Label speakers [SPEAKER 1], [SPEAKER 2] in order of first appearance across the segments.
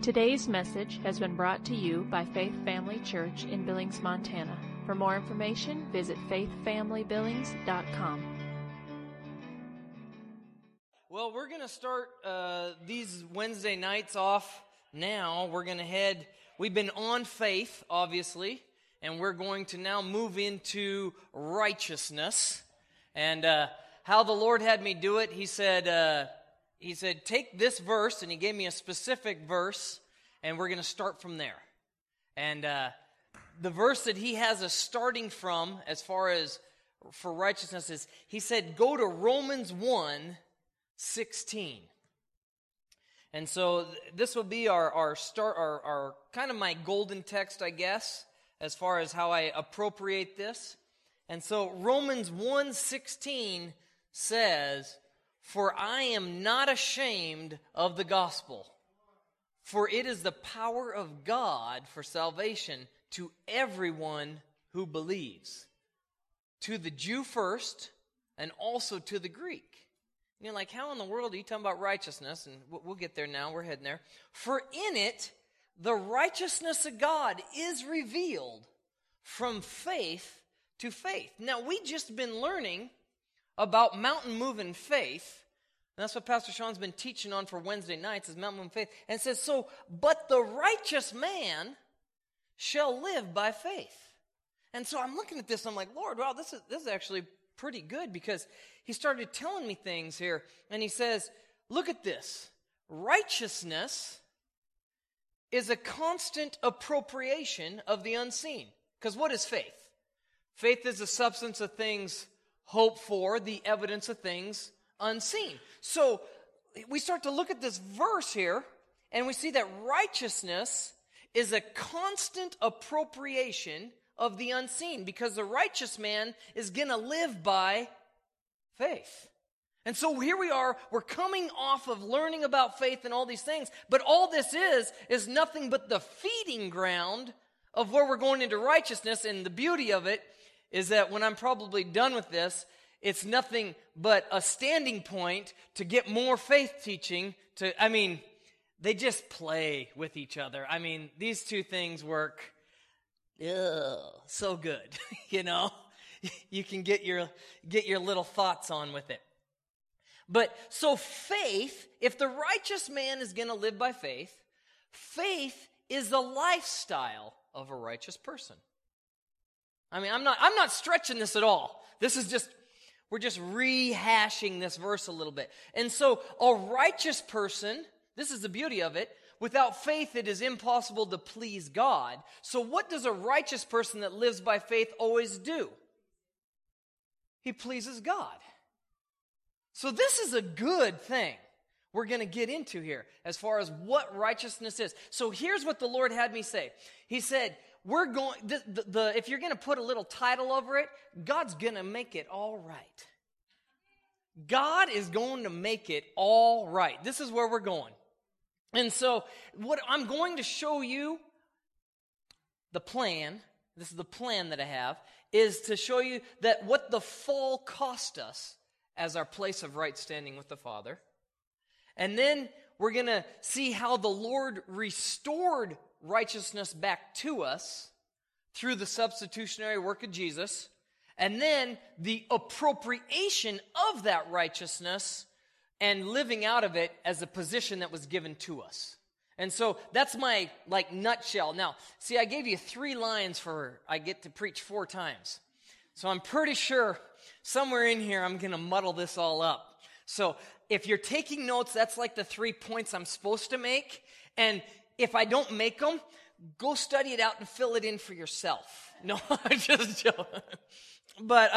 [SPEAKER 1] Today's message has been brought to you by Faith Family Church in Billings, Montana. For more information, visit faithfamilybillings.com.
[SPEAKER 2] Well, we're going to start these Wednesday nights off now. We've been on faith, obviously, and we're going to now move into righteousness. And how the Lord had me do it, He said, take this verse, and He gave me a specific verse, and we're going to start from there. And the verse that He has us starting from, as far as for righteousness, is He said, go to Romans 1:16. And so this will be our start, our kind of my golden text, I guess, as far as how I appropriate this. And so Romans 1:16 says, "For I am not ashamed of the gospel, for it is the power of God for salvation to everyone who believes, to the Jew first, and also to the Greek." And you're like, how in the world are you talking about righteousness? And we'll get there now, we're heading there. "For in it, the righteousness of God is revealed from faith to faith." Now, we just been learning about mountain moving faith. And that's what Pastor Sean's been teaching on for Wednesday nights, is mountain moving faith. And it says, but the righteous man shall live by faith. And so I'm looking at this, I'm like, Lord, wow, this is actually pretty good, because He started telling me things here. And He says, look at this. Righteousness is a constant appropriation of the unseen. Because what is faith? Faith is the substance of things hoped for, the evidence of things unseen. So we start to look at this verse here, and we see that righteousness is a constant appropriation of the unseen, because the righteous man is going to live by faith. And so here we are, we're coming off of learning about faith and all these things, but all this is nothing but the feeding ground of where we're going into righteousness. And the beauty of it is that when I'm probably done with this, it's nothing but a standing point to get more faith teaching. They just play with each other. These two things work so good, you know. You can get your little thoughts on with it. But so faith, if the righteous man is going to live by faith, faith is the lifestyle of a righteous person. I'm not stretching this at all. We're just rehashing this verse a little bit. And so a righteous person, this is the beauty of it, without faith it is impossible to please God. So what does a righteous person that lives by faith always do? He pleases God. So this is a good thing we're going to get into here as far as what righteousness is. So here's what the Lord had me say. He said, if you're going to put a little title over it, God's going to make it all right. God is going to make it all right. This is where we're going. And so what I'm going to show you, the plan, this is the plan that I have, is to show you that what the fall cost us as our place of right standing with the Father. And then we're going to see how the Lord restored righteousness back to us through the substitutionary work of Jesus, and then the appropriation of that righteousness and living out of it as a position that was given to us. And so that's my nutshell. Now, see, I gave you 3 lines I get to preach 4 times. So I'm pretty sure somewhere in here I'm going to muddle this all up. So if you're taking notes, that's like the 3 points I'm supposed to make. And if I don't make them, go study it out and fill it in for yourself. No, I'm just joking. But,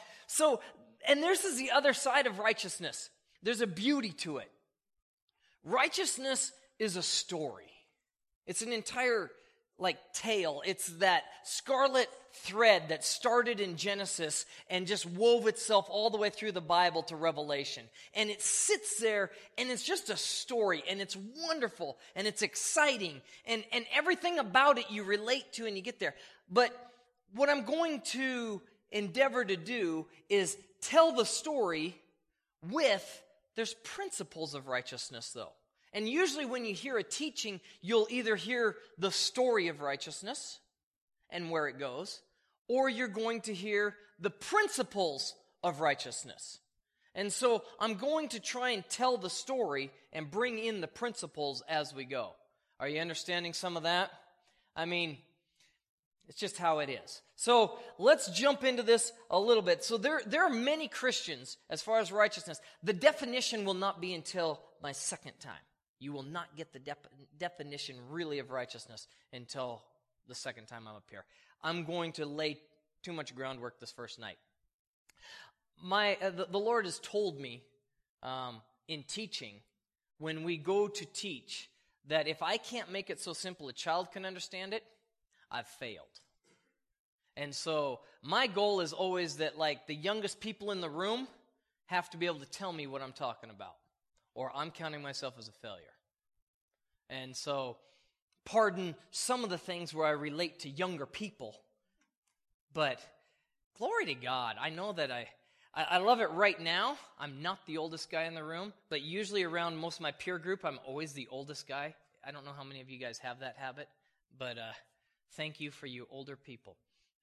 [SPEAKER 2] and this is the other side of righteousness. There's a beauty to it. Righteousness is a story. It's an entire, tale. It's that scarlet thread that started in Genesis and just wove itself all the way through the Bible to Revelation. And it sits there, and it's just a story, and it's wonderful, and it's exciting, and everything about it you relate to and you get there. But what I'm going to endeavor to do is tell the story there's principles of righteousness, though. And usually when you hear a teaching, you'll either hear the story of righteousness and where it goes, or you're going to hear the principles of righteousness. And so I'm going to try and tell the story and bring in the principles as we go. Are you understanding some of that? I mean, it's just how it is. So let's jump into this a little bit. So there are many Christians as far as righteousness. The definition will not be until my second time. You will not get the definition really of righteousness until the second time I'm up here. I'm going to lay too much groundwork this first night. The Lord has told me in teaching, when we go to teach, that if I can't make it so simple a child can understand it, I've failed. And so my goal is always that, like, the youngest people in the room have to be able to tell me what I'm talking about, or I'm counting myself as a failure. And so, pardon some of the things where I relate to younger people, but glory to God, I know that I love it right now. I'm not the oldest guy in the room, but usually around most of my peer group, I'm always the oldest guy. I don't know how many of you guys have that habit, but thank you for you older people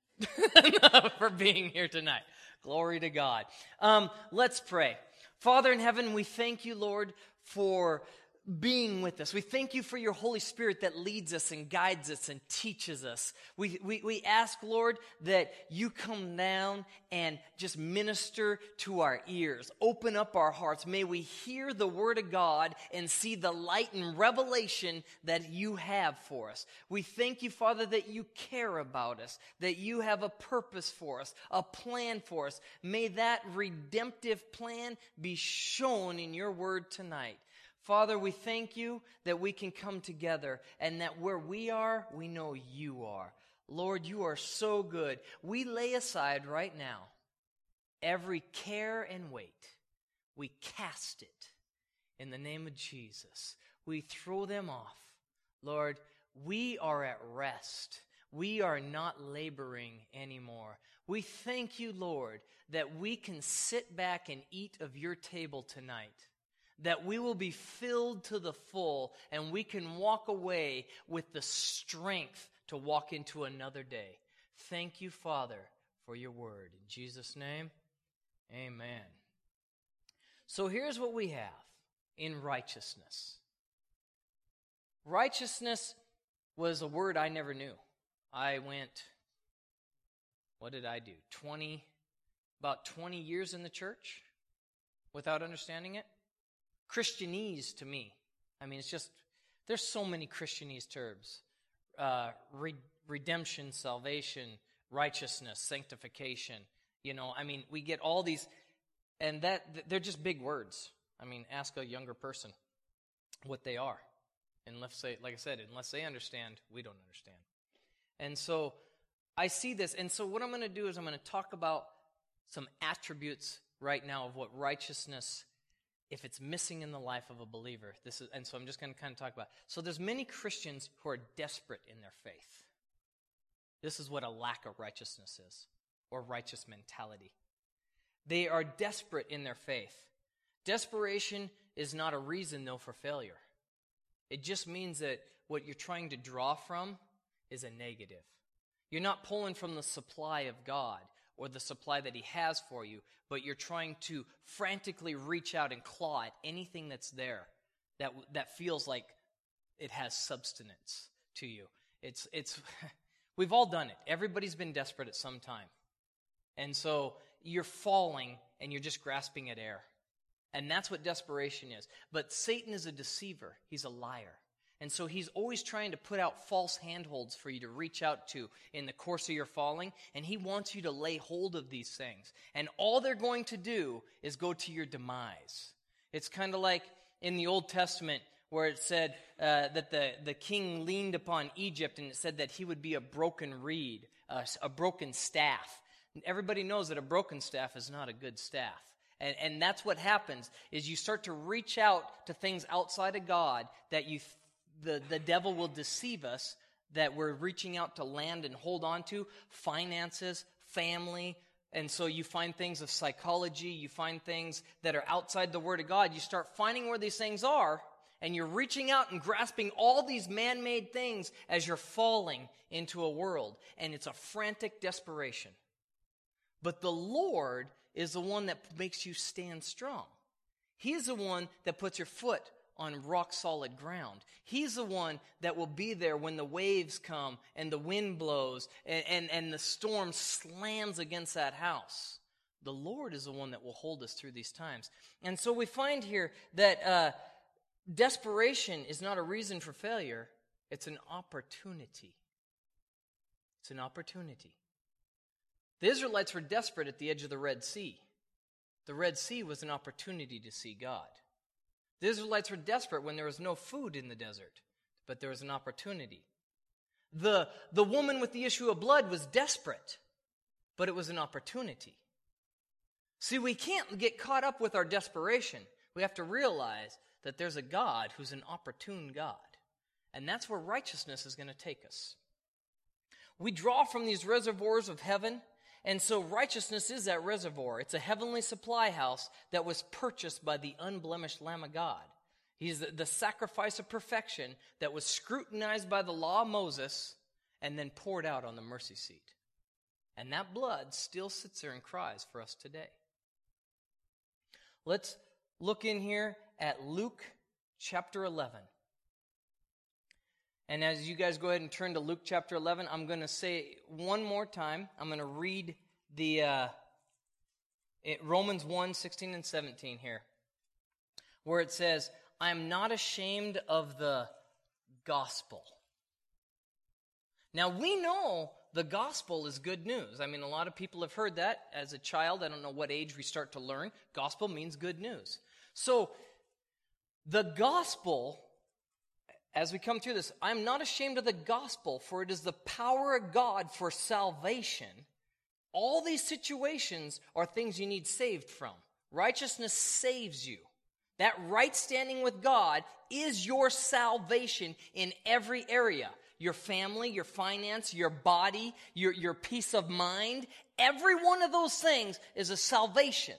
[SPEAKER 2] for being here tonight. Glory to God. Let's pray. Father in heaven, we thank you, Lord, for being with us. We thank you for your Holy Spirit that leads us and guides us and teaches us. We ask, Lord, that you come down and just minister to our ears. Open up our hearts. May we hear the word of God and see the light and revelation that you have for us. We thank you, Father, that you care about us, that you have a purpose for us, a plan for us. May that redemptive plan be shown in your word tonight. Father, we thank you that we can come together and that where we are, we know you are. Lord, you are so good. We lay aside right now every care and weight. We cast it in the name of Jesus. We throw them off. Lord, we are at rest. We are not laboring anymore. We thank you, Lord, that we can sit back and eat of your table tonight. That we will be filled to the full and we can walk away with the strength to walk into another day. Thank you, Father, for your word. In Jesus' name, amen. So here's what we have in righteousness. Righteousness was a word I never knew. I went, what did I do? About 20 years in the church without understanding it. Christianese to me. I mean, it's just, there's so many Christianese terms. Redemption, salvation, righteousness, sanctification. You know, I mean, we get all these, and they're just big words. I mean, ask a younger person what they are. Unless they understand, we don't understand. And so I see this, and so what I'm going to do is I'm going to talk about some attributes right now of what righteousness, if it's missing in the life of a believer. And so I'm just going to kind of talk about it. So there's many Christians who are desperate in their faith. This is what a lack of righteousness is, or righteous mentality. They are desperate in their faith. Desperation is not a reason, though, for failure. It just means that what you're trying to draw from is a negative. You're not pulling from the supply of God or the supply that he has for you, but you're trying to frantically reach out and claw at anything that's there that feels like it has substance to you. It's we've all done it. Everybody's been desperate at some time. And so you're falling and you're just grasping at air. And that's what desperation is. But Satan is a deceiver. He's a liar. And so he's always trying to put out false handholds for you to reach out to in the course of your falling. And he wants you to lay hold of these things. And all they're going to do is go to your demise. It's kind of like in the Old Testament where it said that the king leaned upon Egypt, and it said that he would be a broken reed, a broken staff. And everybody knows that a broken staff is not a good staff. And that's what happens, is you start to reach out to things outside of God that the devil will deceive us that we're reaching out to land and hold on to, finances, family. And so you find things of psychology, you find things that are outside the Word of God. You start finding where these things are, and you're reaching out and grasping all these man-made things as you're falling into a world, and it's a frantic desperation. But the Lord is the one that makes you stand strong. He's the one that puts your foot on rock-solid ground. He's the one that will be there when the waves come and the wind blows and the storm slams against that house. The Lord is the one that will hold us through these times. And so we find here that desperation is not a reason for failure. It's an opportunity. It's an opportunity. The Israelites were desperate at the edge of the Red Sea. The Red Sea was an opportunity to see God. The Israelites were desperate when there was no food in the desert, but there was an opportunity. The woman with the issue of blood was desperate, but it was an opportunity. See, we can't get caught up with our desperation. We have to realize that there's a God who's an opportune God, and that's where righteousness is going to take us. We draw from these reservoirs of heaven, and so righteousness is that reservoir. It's a heavenly supply house that was purchased by the unblemished Lamb of God. He's the sacrifice of perfection that was scrutinized by the law of Moses and then poured out on the mercy seat. And that blood still sits there and cries for us today. Let's look in here at Luke chapter 11. And as you guys go ahead and turn to Luke chapter 11, I'm going to say one more time, I'm going to read the Romans 1, 16 and 17 here, where it says, I am not ashamed of the gospel. Now, we know the gospel is good news. I mean, a lot of people have heard that as a child. I don't know what age we start to learn. Gospel means good news. So, the gospel, as we come through this, I'm not ashamed of the gospel, for it is the power of God for salvation. All these situations are things you need saved from. Righteousness saves you. That right standing with God is your salvation in every area. Your family, your finance, your body, your peace of mind. Every one of those things is a salvation.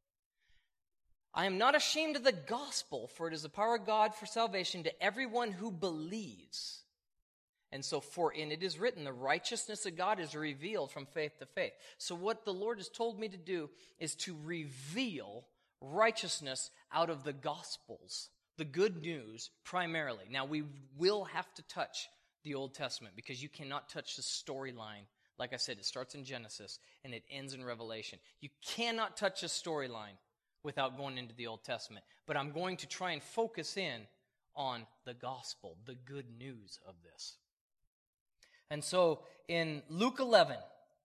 [SPEAKER 2] I am not ashamed of the gospel, for it is the power of God for salvation to everyone who believes. And so, and it is written, the righteousness of God is revealed from faith to faith. So what the Lord has told me to do is to reveal righteousness out of the Gospels, the good news primarily. Now, we will have to touch the Old Testament because you cannot touch the storyline. Like I said, it starts in Genesis and it ends in Revelation. You cannot touch a storyline without going into the Old Testament. But I'm going to try and focus in on the gospel, the good news of this. And so in Luke 11,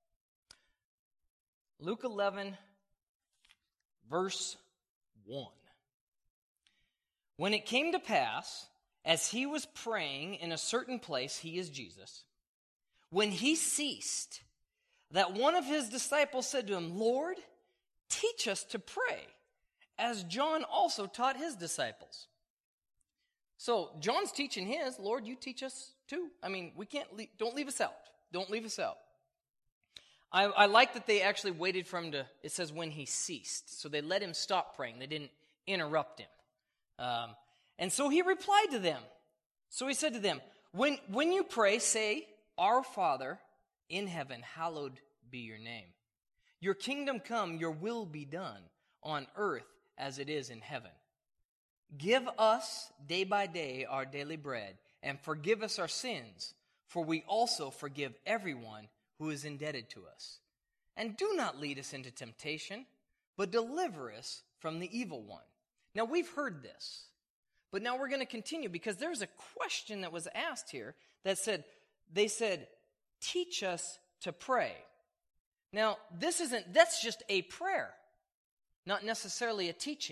[SPEAKER 2] verse 1. When it came to pass, as he was praying in a certain place, he is Jesus, when he ceased, that one of his disciples said to him, Lord, teach us to pray, as John also taught his disciples. So John's teaching his, Lord, you teach us too. I mean, don't leave us out. Don't leave us out. I like that they actually waited for him it says when he ceased. So they let him stop praying. They didn't interrupt him. And so he replied to them. So he said to them, when you pray, say, Our Father in heaven, hallowed be your name. Your kingdom come, your will be done on earth as it is in heaven. Give us day by day our daily bread, and forgive us our sins, for we also forgive everyone who is indebted to us. And do not lead us into temptation, but deliver us from the evil one. Now, we've heard this, but now we're going to continue because there's a question that was asked here that they said, teach us to pray. Now, that's just a prayer, not necessarily a teaching.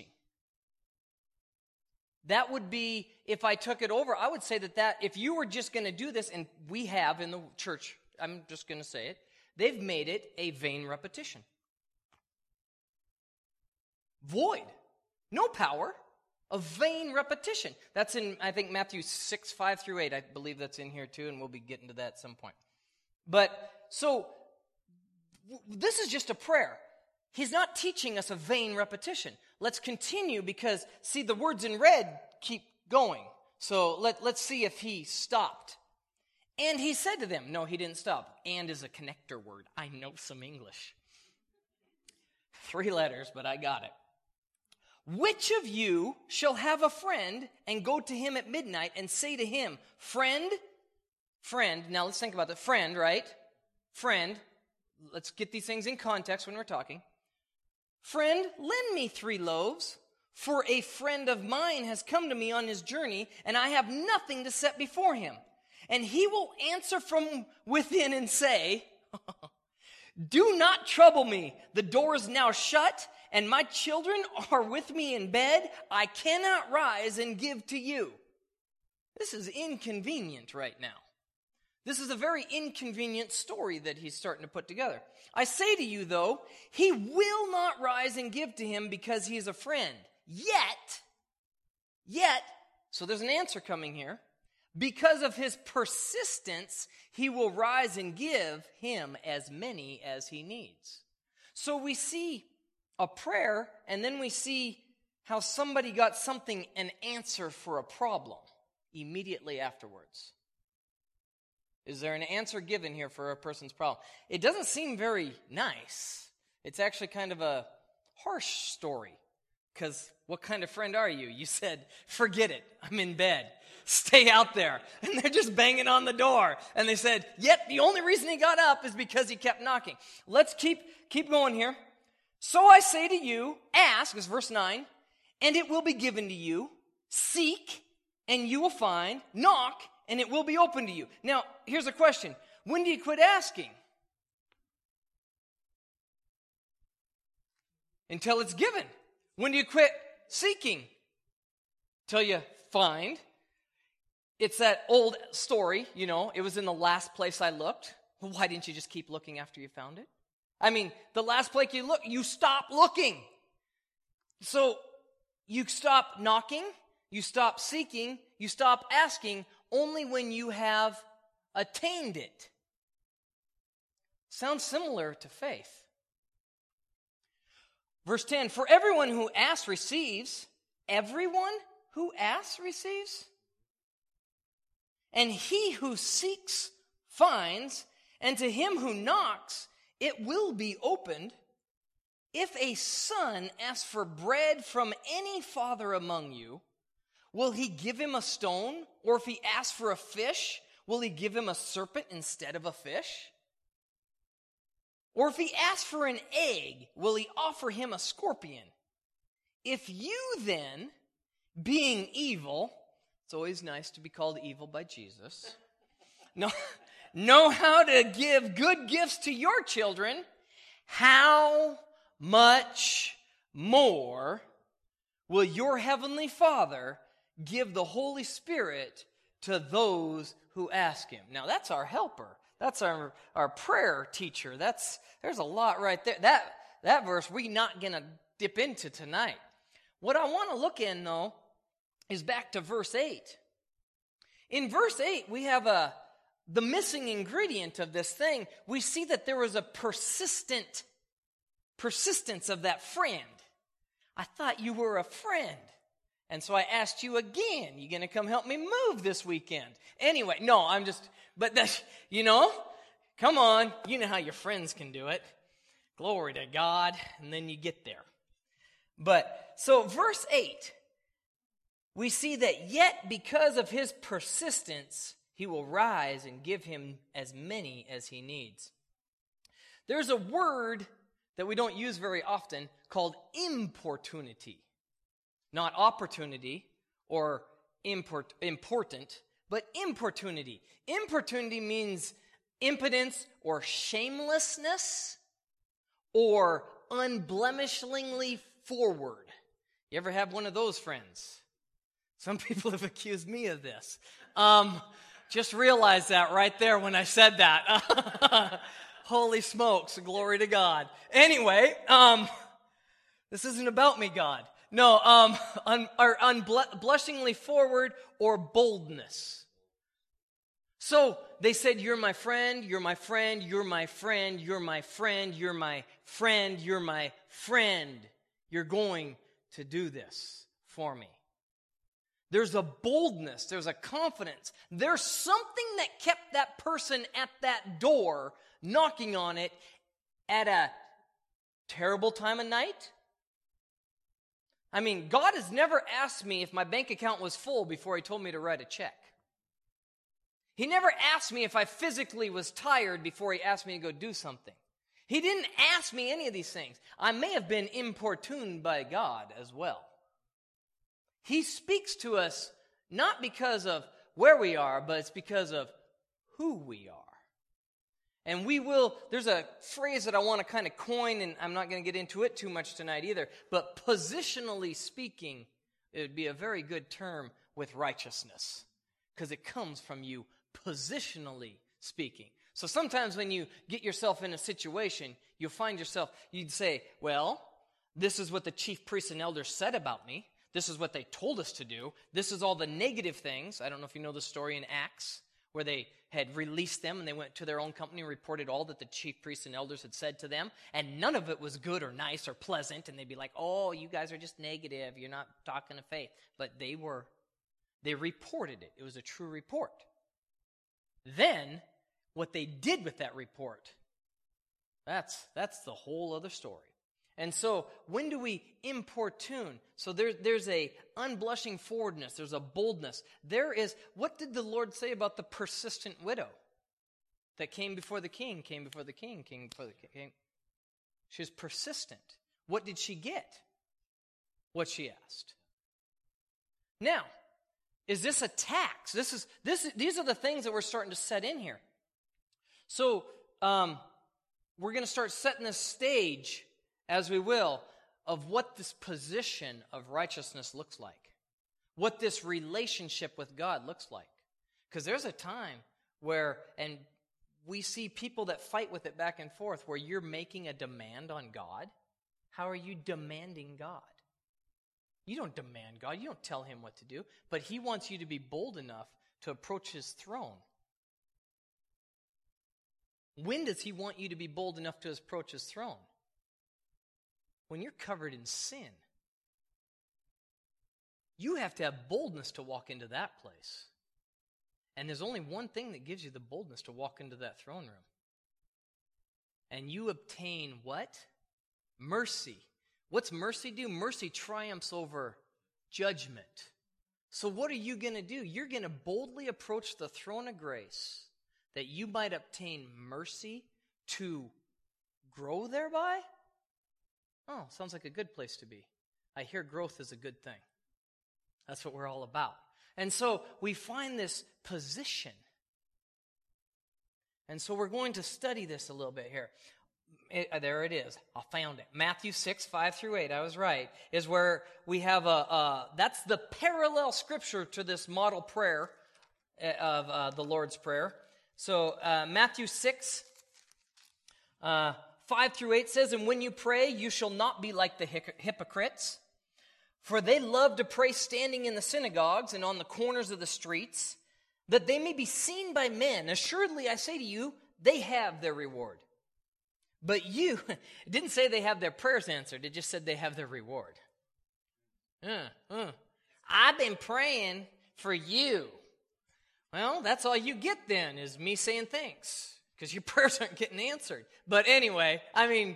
[SPEAKER 2] That would be, if I took it over, I would say that if you were just going to do this, and we have in the church, I'm just going to say it, they've made it a vain repetition. Void. No power. A vain repetition. That's in, I think, Matthew 6, 5 through 8. I believe that's in here too, and we'll be getting to that at some point. But, so, this is just a prayer. He's not teaching us a vain repetition. Let's continue because, see, the words in red keep going. So let's see if he stopped. And he said to them, no, he didn't stop. And is a connector word. I know some English. 3 letters, but I got it. Which of you shall have a friend and go to him at midnight and say to him, friend, now let's think about that. Friend, right? Friend, let's get these things in context when we're talking. Friend, lend me 3 loaves, for a friend of mine has come to me on his journey, and I have nothing to set before him. And he will answer from within and say, do not trouble me. The door is now shut, and my children are with me in bed. I cannot rise and give to you. This is inconvenient right now. This is a very inconvenient story that he's starting to put together. I say to you, though, he will not rise and give to him because he is a friend. Yet, so there's an answer coming here. Because of his persistence, he will rise and give him as many as he needs. So we see a prayer, and then we see how somebody got an answer for a problem immediately afterwards. Is there an answer given here for a person's problem? It doesn't seem very nice. It's actually kind of a harsh story. Because what kind of friend are you? You said, forget it, I'm in bed. Stay out there. And they're just banging on the door. And they said, yet the only reason he got up is because he kept knocking. Let's keep going here. So I say to you, ask, is verse 9, and it will be given to you. Seek, and you will find. Knock, and it will be open to you. Now, here's a question. When do you quit asking? Until it's given. When do you quit seeking? Till you find. It's that old story, it was in the last place I looked. Well, why didn't you just keep looking after you found it? I mean, the last place you look, you stop looking. So you stop knocking, you stop seeking, you stop asking only when you have attained it. Sounds similar to faith. Verse 10, for everyone who asks receives. Everyone who asks receives. And he who seeks finds. And to him who knocks, it will be opened. If a son asks for bread from any father among you, will he give him a stone? Or if he asks for a fish, will he give him a serpent instead of a fish? Or if he asks for an egg, will he offer him a scorpion? If you then, being evil, it's always nice to be called evil by Jesus, know how to give good gifts to your children, how much more will your heavenly Father give the Holy Spirit to those who ask him? Now that's our helper. That's our prayer teacher. There's a lot right there. That verse we're not going to dip into tonight. What I want to look in, though, is back to verse 8. In verse 8, we have the missing ingredient of this thing. We see that there was a persistence of that friend. I thought you were a friend. And so I asked you again, you going to come help me move this weekend? Anyway, no, but that's, come on. You know how your friends can do it. Glory to God. And then you get there. But, so verse 8, we see that yet because of his persistence, he will rise and give him as many as he needs. There's a word that we don't use very often called importunity. Not opportunity or important, but importunity. Importunity means impotence or shamelessness or unblemishingly forward. You ever have one of those friends? Some people have accused me of this. Just realized that right there when I said that. Holy smokes, glory to God. Anyway, this isn't about me, God. No, unblushingly forward or boldness. So they said, you're my friend, you're my friend, you're my friend, you're my friend, you're my friend, you're my friend. You're going to do this for me. There's a boldness. There's a confidence. There's something that kept that person at that door, knocking on it at a terrible time of night. I mean, God has never asked me if my bank account was full before He told me to write a check. He never asked me if I physically was tired before He asked me to go do something. He didn't ask me any of these things. I may have been importuned by God as well. He speaks to us not because of where we are, but it's because of who we are. And there's a phrase that I want to kind of coin, and I'm not going to get into it too much tonight either, but positionally speaking, it would be a very good term with righteousness, because it comes from you positionally speaking. So sometimes when you get yourself in a situation, you'll find yourself, you'd say, well, this is what the chief priests and elders said about me. This is what they told us to do. This is all the negative things. I don't know if you know the story in Acts, where they had released them and they went to their own company and reported all that the chief priests and elders had said to them. And none of it was good or nice or pleasant. And they'd be like, oh, you guys are just negative. You're not talking of faith. But they reported it. It was a true report. Then, what they did with that report, that's the whole other story. And so, when do we importune? So there's a unblushing forwardness. There's a boldness. What did the Lord say about the persistent widow that came before the king? She was persistent. What did she get? What she asked. Now, is this a tax? These are the things that we're starting to set in here. So, we're going to start setting this stage, as we will, of what this position of righteousness looks like. What this relationship with God looks like. Because there's a time where, and we see people that fight with it back and forth, where you're making a demand on God. How are you demanding God? You don't demand God. You don't tell Him what to do. But He wants you to be bold enough to approach His throne. When does He want you to be bold enough to approach His throne? When you're covered in sin. You have to have boldness to walk into that place. And there's only one thing that gives you the boldness to walk into that throne room. And you obtain what? Mercy. What's mercy do? Mercy triumphs over judgment. So what are you going to do? You're going to boldly approach the throne of grace that you might obtain mercy to grow thereby? Oh, sounds like a good place to be. I hear growth is a good thing. That's what we're all about. And so we find this position. And so we're going to study this a little bit here. There it is. I found it. Matthew 6, 5-8, I was right, is where we have that's the parallel scripture to this model prayer of the Lord's Prayer. So Matthew 6, 5-8 says, and when you pray, you shall not be like the hypocrites, for they love to pray standing in the synagogues and on the corners of the streets, that they may be seen by men. Assuredly, I say to you, they have their reward. But you, it didn't say they have their prayers answered. It just said they have their reward. I've been praying for you. Well, that's all you get then, is me saying thanks, because your prayers aren't getting answered. But anyway, I mean,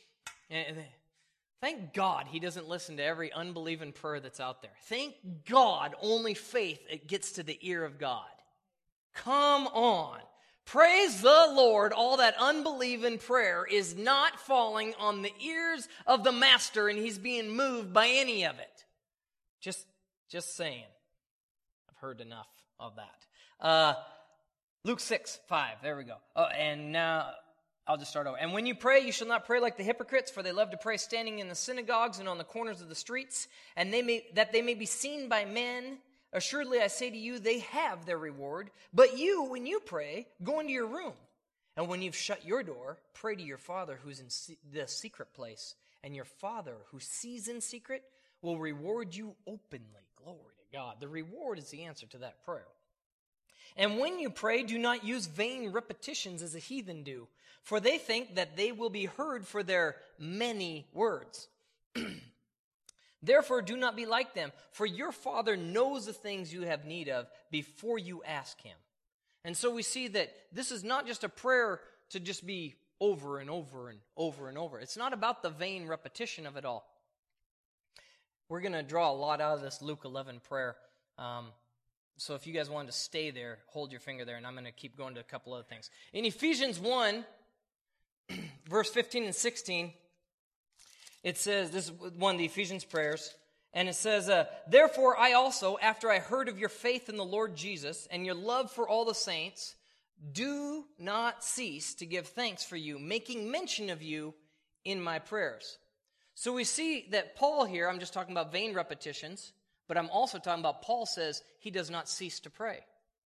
[SPEAKER 2] thank God He doesn't listen to every unbelieving prayer that's out there. Thank God only faith it gets to the ear of God. Come on. Praise the Lord, all that unbelieving prayer is not falling on the ears of the Master, and He's being moved by any of it. Just saying. I've heard enough of that. Luke 6, 5, there we go. Oh, and now I'll just start over. And when you pray, you shall not pray like the hypocrites, for they love to pray standing in the synagogues and on the corners of the streets, and that they may be seen by men. Assuredly, I say to you, they have their reward. But you, when you pray, go into your room. And when you've shut your door, pray to your Father who's in the secret place. And your Father who sees in secret will reward you openly. Glory to God. The reward is the answer to that prayer. And when you pray, do not use vain repetitions as the heathen do, for they think that they will be heard for their many words. Therefore, do not be like them, for your Father knows the things you have need of before you ask him. And so we see that this is not just a prayer to just be over and over and over and over. It's not about the vain repetition of it all. We're going to draw a lot out of this Luke 11 prayer. So if you guys wanted to stay there, hold your finger there, and I'm going to keep going to a couple other things. In Ephesians 1, verse 15 and 16, it says, this is one of the Ephesians prayers, and it says, Therefore I also, after I heard of your faith in the Lord Jesus and your love for all the saints, do not cease to give thanks for you, making mention of you in my prayers. So we see that Paul here, I'm just talking about vain repetitions, but I'm also talking about Paul says he does not cease to pray.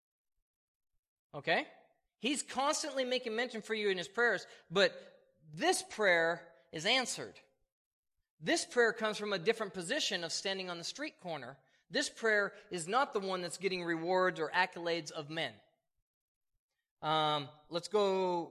[SPEAKER 2] Okay? He's constantly making mention for you in his prayers, but this prayer is answered. This prayer comes from a different position of standing on the street corner. This prayer is not the one that's getting rewards or accolades of men. Let's go,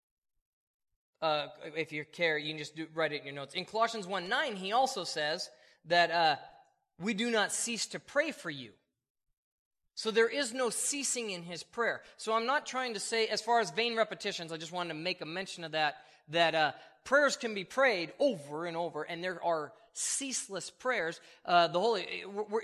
[SPEAKER 2] if you care, you can just write it in your notes. In Colossians 1:9, he also says that we do not cease to pray for you. So there is no ceasing in his prayer. So I'm not trying to say, as far as vain repetitions, I just wanted to make a mention of that prayers can be prayed over and over, and there are ceaseless prayers. The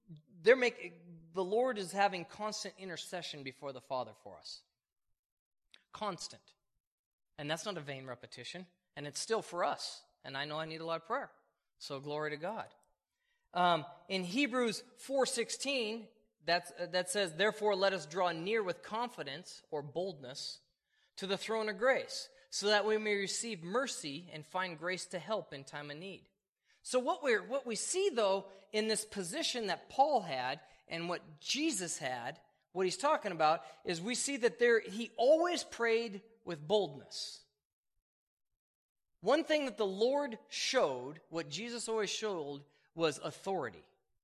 [SPEAKER 2] Lord is having constant intercession before the Father for us. Constant. And that's not a vain repetition, and it's still for us. And I know I need a lot of prayer. So glory to God. In Hebrews 4:16, that says, Therefore let us draw near with confidence or boldness to the throne of grace, so that we may receive mercy and find grace to help in time of need. So what we see, though, in this position that Paul had and what Jesus had, what he's talking about, is we see that he always prayed with boldness. One thing that the Lord showed, what Jesus always showed, was authority.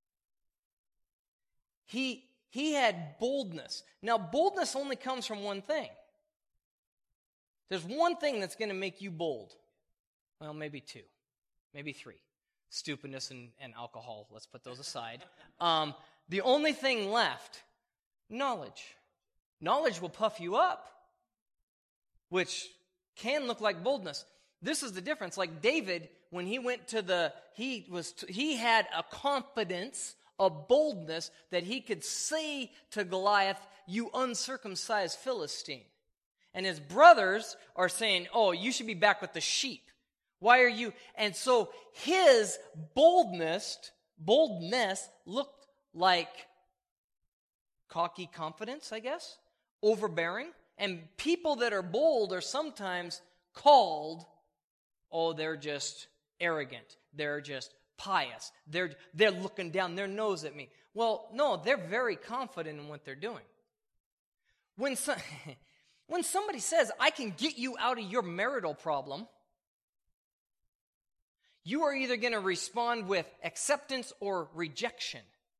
[SPEAKER 2] He had boldness. Now, boldness only comes from one thing. There's one thing that's going to make you bold. Well, maybe two. Maybe three. Stupidness and alcohol. Let's put those aside. The only thing left, knowledge. Knowledge will puff you up, which can look like boldness. This is the difference. Like David, when he went to he had a confidence, a boldness that he could say to Goliath, "You uncircumcised Philistine." And his brothers are saying, "Oh, you should be back with the sheep. Why are you?" And so his boldness looked like cocky confidence, I guess, overbearing. And people that are bold are sometimes called, oh, they're just arrogant. They're just pious. They're looking down their nose at me. Well, no, they're very confident in what they're doing. When somebody says, "I can get you out of your marital problem," you are either going to respond with acceptance or rejection.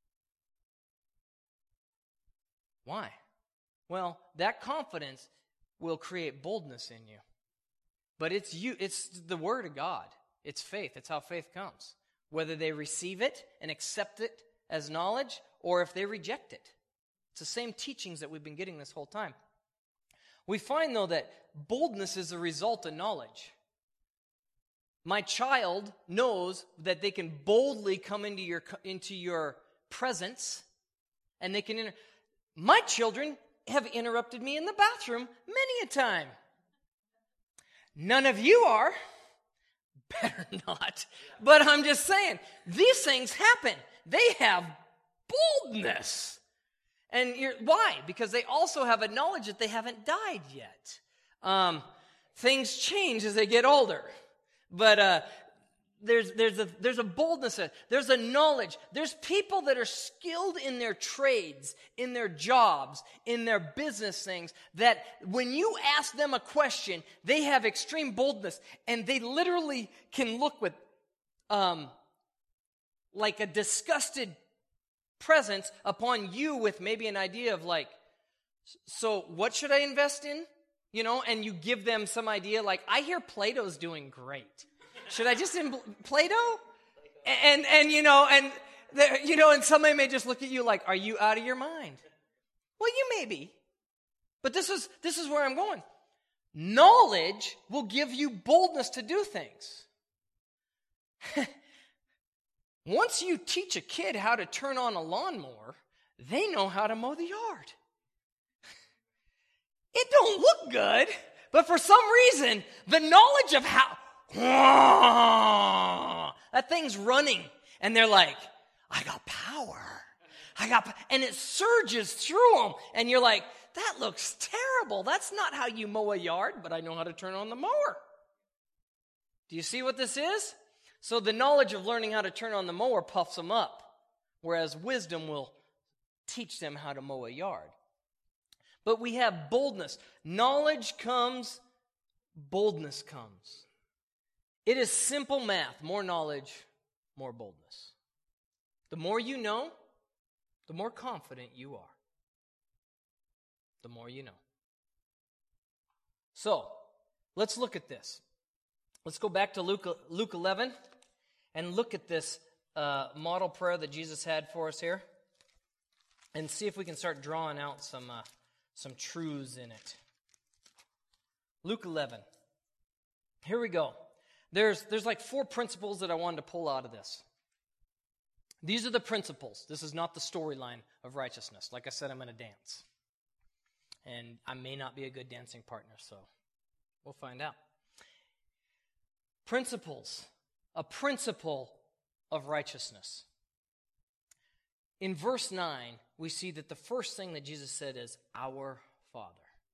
[SPEAKER 2] Why? Well, that confidence will create boldness in you. But it's the Word of God. It's faith. It's how faith comes. Whether they receive it and accept it as knowledge, or if they reject it. It's the same teachings that we've been getting this whole time. We find, though, that boldness is a result of knowledge. My child knows that they can boldly come into your presence, and they can. My children have interrupted me in the bathroom many a time. None of you are. Better not. But I'm just saying, these things happen. They have boldness. And why? Because they also have a knowledge that they haven't died yet. Things change as they get older. But there's a boldness, there's a knowledge. There's people that are skilled in their trades, in their jobs, in their business things, that when you ask them a question, they have extreme boldness, and they literally can look with like a disgusted presence upon you with maybe an idea of like, so what should I invest in? And you give them some idea like, I hear Plato's doing great. Should I just Plato? And somebody may just look at you like, are you out of your mind? Well, you may be. But this is where I'm going. Knowledge will give you boldness to do things. Once you teach a kid how to turn on a lawnmower, they know how to mow the yard. It don't look good, but for some reason, the knowledge of how that thing's running, and they're like, I got power. And it surges through them, and you're like, that looks terrible. That's not how you mow a yard, but I know how to turn on the mower. Do you see what this is? So the knowledge of learning how to turn on the mower puffs them up, whereas wisdom will teach them how to mow a yard. But we have boldness. Knowledge comes, boldness comes. It is simple math. More knowledge, more boldness. The more you know, the more confident you are. The more you know. So, let's look at this. Let's go back to Luke 11 and look at this model prayer that Jesus had for us here and see if we can start drawing out some truths in it. Luke 11. Here we go. There's like 4 principles that I wanted to pull out of this. These are the principles. This is not the storyline of righteousness. Like I said, I'm going to dance. And I may not be a good dancing partner, so we'll find out. Principles. A principle of righteousness. In verse 9, we see that the first thing that Jesus said is, our Father.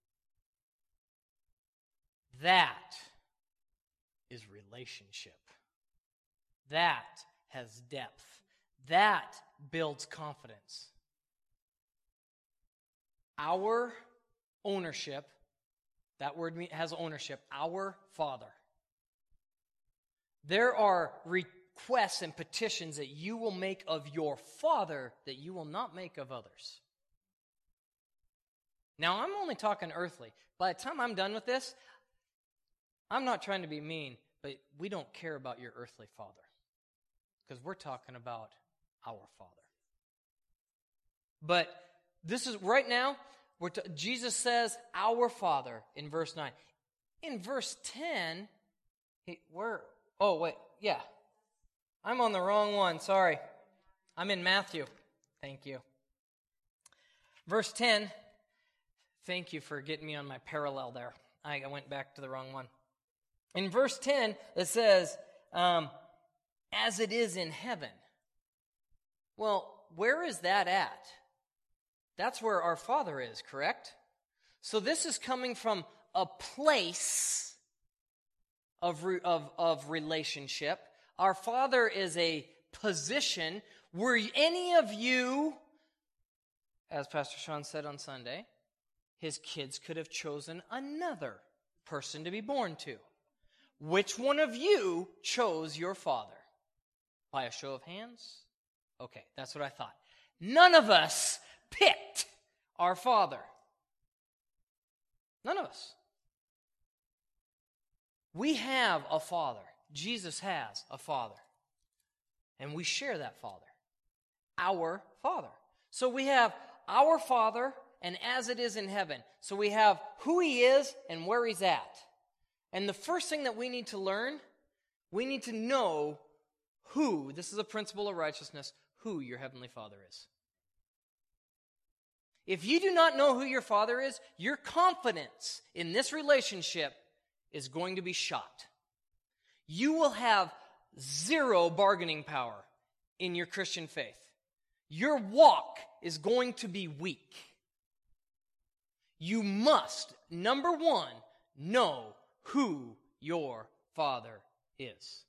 [SPEAKER 2] That is relationship. That has depth. That builds confidence. Our ownership, that word has ownership, our Father. There are requests and petitions that you will make of your Father that you will not make of others. Now, I'm only talking earthly. By the time I'm done with this, I'm not trying to be mean, but we don't care about your earthly father because we're talking about our Father. But this is, right now, Jesus says, our Father in verse 9. In verse 10, I'm on the wrong one, sorry. I'm in Matthew. Thank you. Verse 10, thank you for getting me on my parallel there. I went back to the wrong one. In verse 10, it says, as it is in heaven. Well, where is that at? That's where our Father is, correct? So this is coming from a place of relationship. Our Father is a position where any of you, as Pastor Sean said on Sunday, his kids could have chosen another person to be born to. Which one of you chose your father? By a show of hands? Okay, that's what I thought. None of us picked our father. None of us. We have a father. Jesus has a father. And we share that father. Our Father. So we have our Father and as it is in heaven. So we have who he is and where he's at. And the first thing that we need to learn, we need to know who, this is a principle of righteousness, who your heavenly Father is. If you do not know who your Father is, your confidence in this relationship is going to be shot. You will have zero bargaining power in your Christian faith. Your walk is going to be weak. You must, number one, know who your Father is.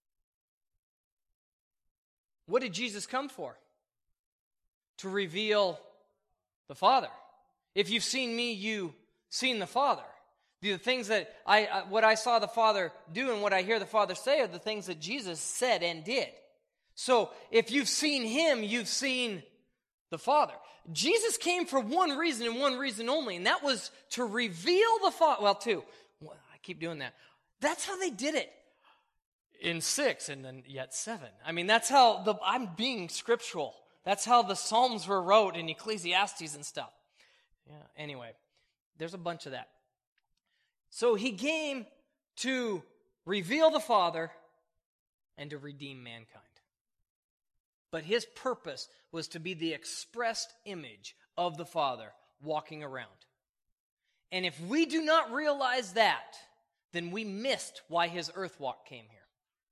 [SPEAKER 2] What did Jesus come for? To reveal the Father. If you've seen me, you've seen the Father. The things that what I saw the Father do and what I hear the Father say are the things that Jesus said and did. So if you've seen him, you've seen the Father. Jesus came for one reason and one reason only, and that was to reveal the Father. Well, two. I keep doing that. That's how they did it. in 6 and then yet 7. I mean, that's how I'm being scriptural. That's how the Psalms were wrote in Ecclesiastes and stuff. Yeah, anyway, there's a bunch of that. So he came to reveal the Father and to redeem mankind. But his purpose was to be the expressed image of the Father walking around. And if we do not realize that, then we missed why his earth walk came here.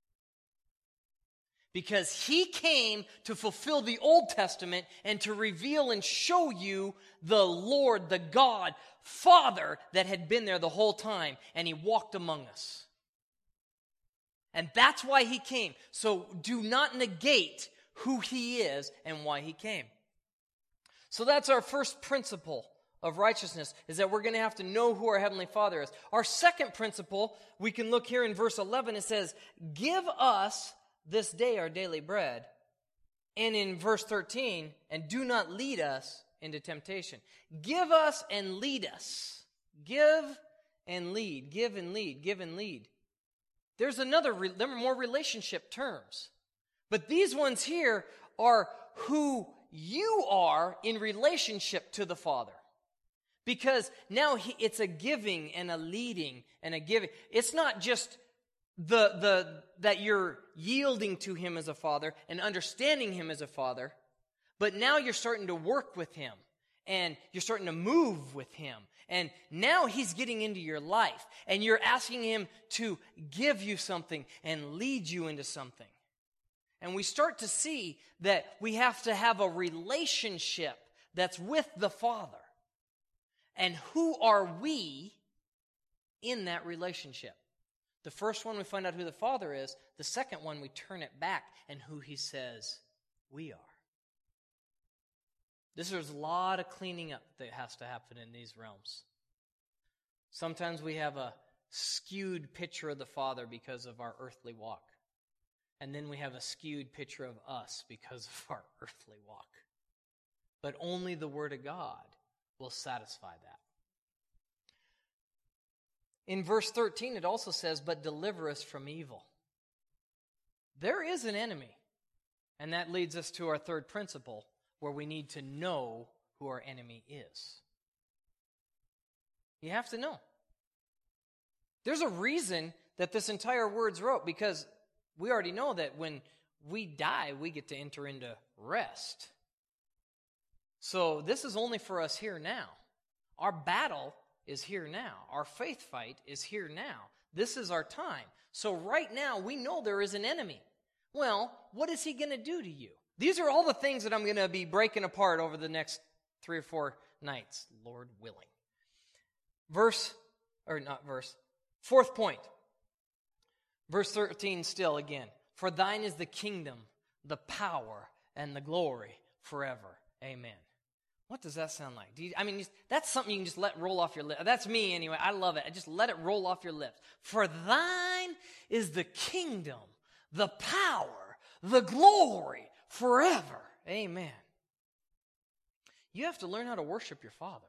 [SPEAKER 2] Because he came to fulfill the Old Testament and to reveal and show you the Lord, the God, Father that had been there the whole time, and he walked among us. And that's why he came. So do not negate who he is and why he came. So that's our first principle of righteousness, is that we're going to have to know who our Heavenly Father is. Our second principle, we can look here in verse 11, it says, give us this day our daily bread. And in verse 13, and do not lead us into temptation. Give us and lead us. Give and lead. Give and lead. Give and lead. There are more relationship terms. But these ones here are who you are in relationship to the Father. Because now it's a giving and a leading and a giving. It's not just that you're yielding to him as a father and understanding him as a father, but now you're starting to work with him and you're starting to move with him. And now he's getting into your life and you're asking him to give you something and lead you into something. And we start to see that we have to have a relationship that's with the Father. And who are we in that relationship? The first one, we find out who the Father is. The second one, we turn it back and who he says we are. There's a lot of cleaning up that has to happen in these realms. Sometimes we have a skewed picture of the Father because of our earthly walk. And then we have a skewed picture of us because of our earthly walk. But only the Word of God will satisfy that. In verse 13, it also says, but deliver us from evil. There is an enemy. And that leads us to our third principle, where we need to know who our enemy is. You have to know. There's a reason that this entire word's wrote, because we already know that when we die, we get to enter into rest. So this is only for us here now. Our battle is here now. Our faith fight is here now. This is our time. So right now, we know there is an enemy. Well, what is he going to do to you? These are all the things that I'm going to be breaking apart over the next 3 or 4 nights, Lord willing. Fourth point. Verse 13 still again. For thine is the kingdom, the power, and the glory forever. Amen. What does that sound like? That's something you can just let roll off your lips. That's me anyway. I love it. I just let it roll off your lips. For thine is the kingdom, the power, the glory forever. Amen. You have to learn how to worship your Father.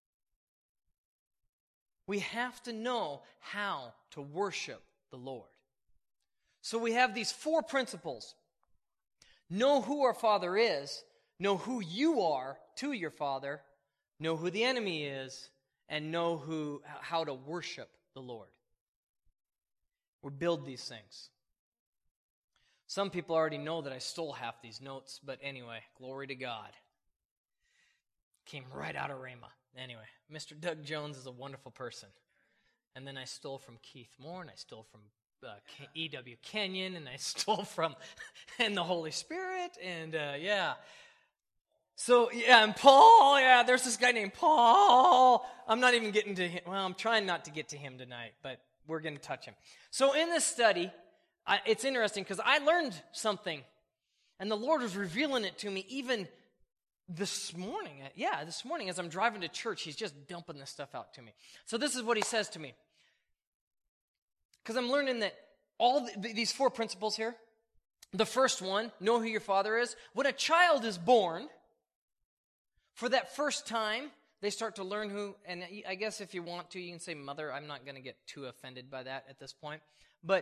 [SPEAKER 2] We have to know how to worship the Lord. So we have these 4 principles. Know who our Father is. Know who you are to your Father, know who the enemy is, and know how to worship the Lord. We build these things. Some people already know that I stole half these notes, but anyway, glory to God. Came right out of Rhema. Anyway, Mr. Doug Jones is a wonderful person. And then I stole from Keith Moore, and I stole from E.W. Kenyon, and I stole from and the Holy Spirit, and yeah. So, yeah, and Paul, yeah, there's this guy named Paul. I'm not even getting to him. Well, I'm trying not to get to him tonight, but we're going to touch him. So in this study, it's interesting because I learned something, and the Lord was revealing it to me even this morning. Yeah, this morning as I'm driving to church, he's just dumping this stuff out to me. So this is what he says to me. Because I'm learning that all these 4 principles here, the first one, know who your Father is. When a child is born, for that first time, they start to learn who, and I guess if you want to, you can say mother. I'm not going to get too offended by that at this point. But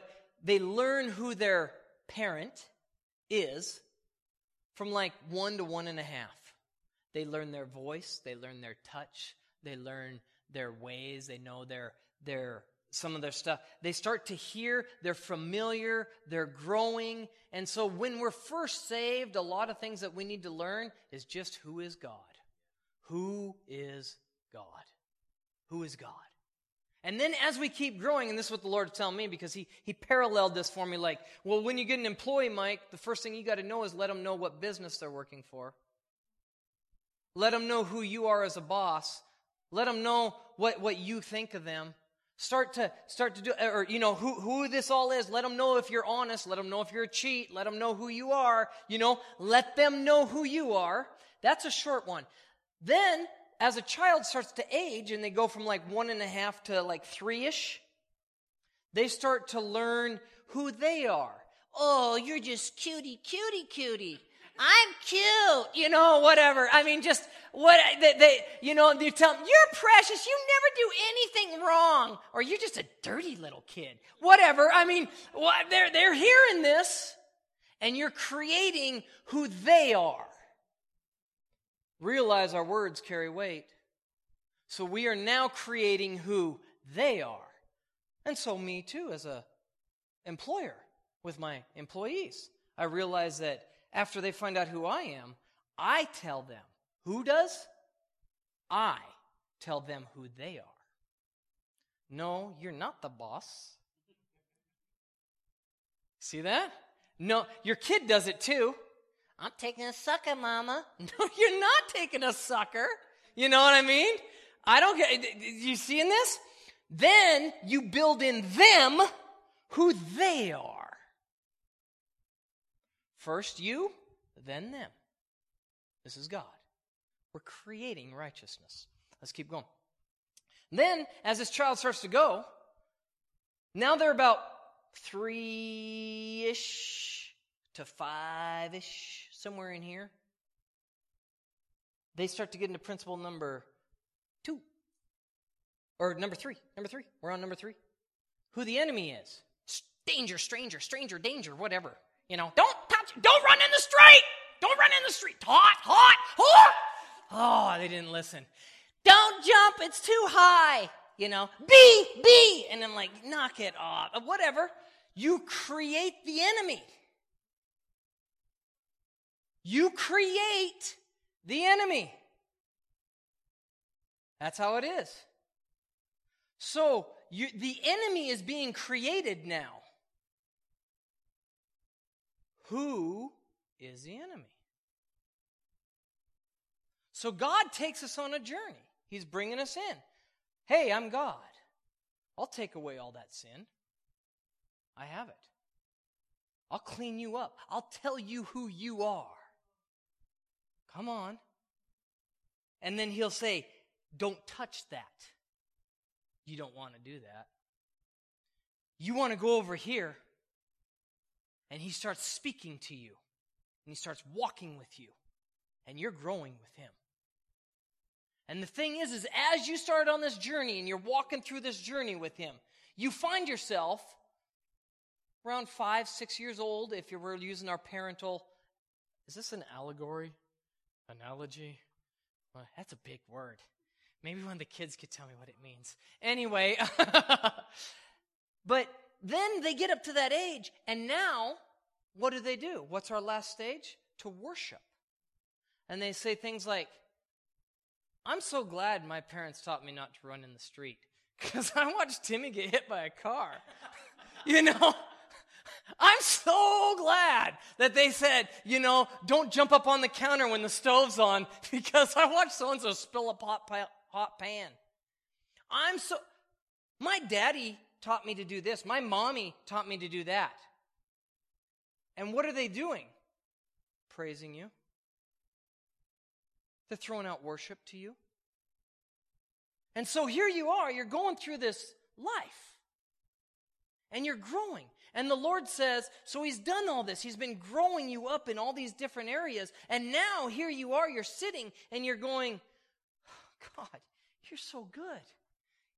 [SPEAKER 2] they learn who their parent is from like 1 to 1.5. They learn their voice, they learn their touch, they learn their ways, they know their some of their stuff. They start to hear, they're familiar, they're growing. And so when we're first saved, a lot of things that we need to learn is just who is God. Who is God? Who is God? And then as we keep growing, and this is what the Lord is telling me, because he paralleled this for me, like, well, when you get an employee, Mike, the first thing you got to know is let them know what business they're working for. Let them know who you are as a boss. Let them know what you think of them. Start to do, or who this all is. Let them know if you're honest. Let them know if you're a cheat. Let them know who you are. Let them know who you are. That's a short one. Then, as a child starts to age, and they go from like 1.5 to like 3-ish, they start to learn who they are. Oh, you're just cutie. I'm cute, whatever. I mean, just what you tell them, you're precious, you never do anything wrong, or you're just a dirty little kid, whatever. I mean, they're hearing this, and you're creating who they are. Realize our words carry weight. So we are now creating who they are. And so me too, as a employer with my employees. I realize that after they find out who I am, I tell them. Who does? I tell them who they are. No, you're not the boss. See that? No, your kid does it too. I'm taking a sucker, Mama. No, you're not taking a sucker. You know what I mean? I don't get, you seeing this? Then you build in them who they are. First you, then them. This is God. We're creating righteousness. Let's keep going. Then, as this child starts to go, now they're about 3-ish to 5-ish, somewhere in here. They start to get into principle number 2. Or number 3. We're on number 3. Who the enemy is. Danger, stranger, danger, whatever. Don't touch, don't run in the street. Don't run in the street. Hot. Oh, they didn't listen. Don't jump, it's too high. Be. And I'm like, knock it off. Whatever. You create the enemy. You create the enemy. That's how it is. So, the enemy is being created now. Who is the enemy? So God takes us on a journey. He's bringing us in. Hey, I'm God. I'll take away all that sin. I have it. I'll clean you up. I'll tell you who you are. Come on. And then he'll say, don't touch that. You don't want to do that. You want to go over here. And he starts speaking to you. And he starts walking with you. And you're growing with him. And the thing is as you start on this journey and you're walking through this journey with him, you find yourself around 5-6 years old, if you were using our parental, is this an allegory? Analogy? Well, that's a big word. Maybe one of the kids could tell me what it means. Anyway, but then they get up to that age, and now, what do? What's our last stage? To worship. And they say things like, I'm so glad my parents taught me not to run in the street, because I watched Timmy get hit by a car. I'm so glad that they said, don't jump up on the counter when the stove's on, because I watched so-and-so spill a hot pan. My daddy taught me to do this. My mommy taught me to do that. And what are they doing? Praising you. They're throwing out worship to you. And so here you are, you're going through this life. And you're growing. And the Lord says, so he's done all this. He's been growing you up in all these different areas. And now here you are, you're sitting and you're going, oh, God, you're so good.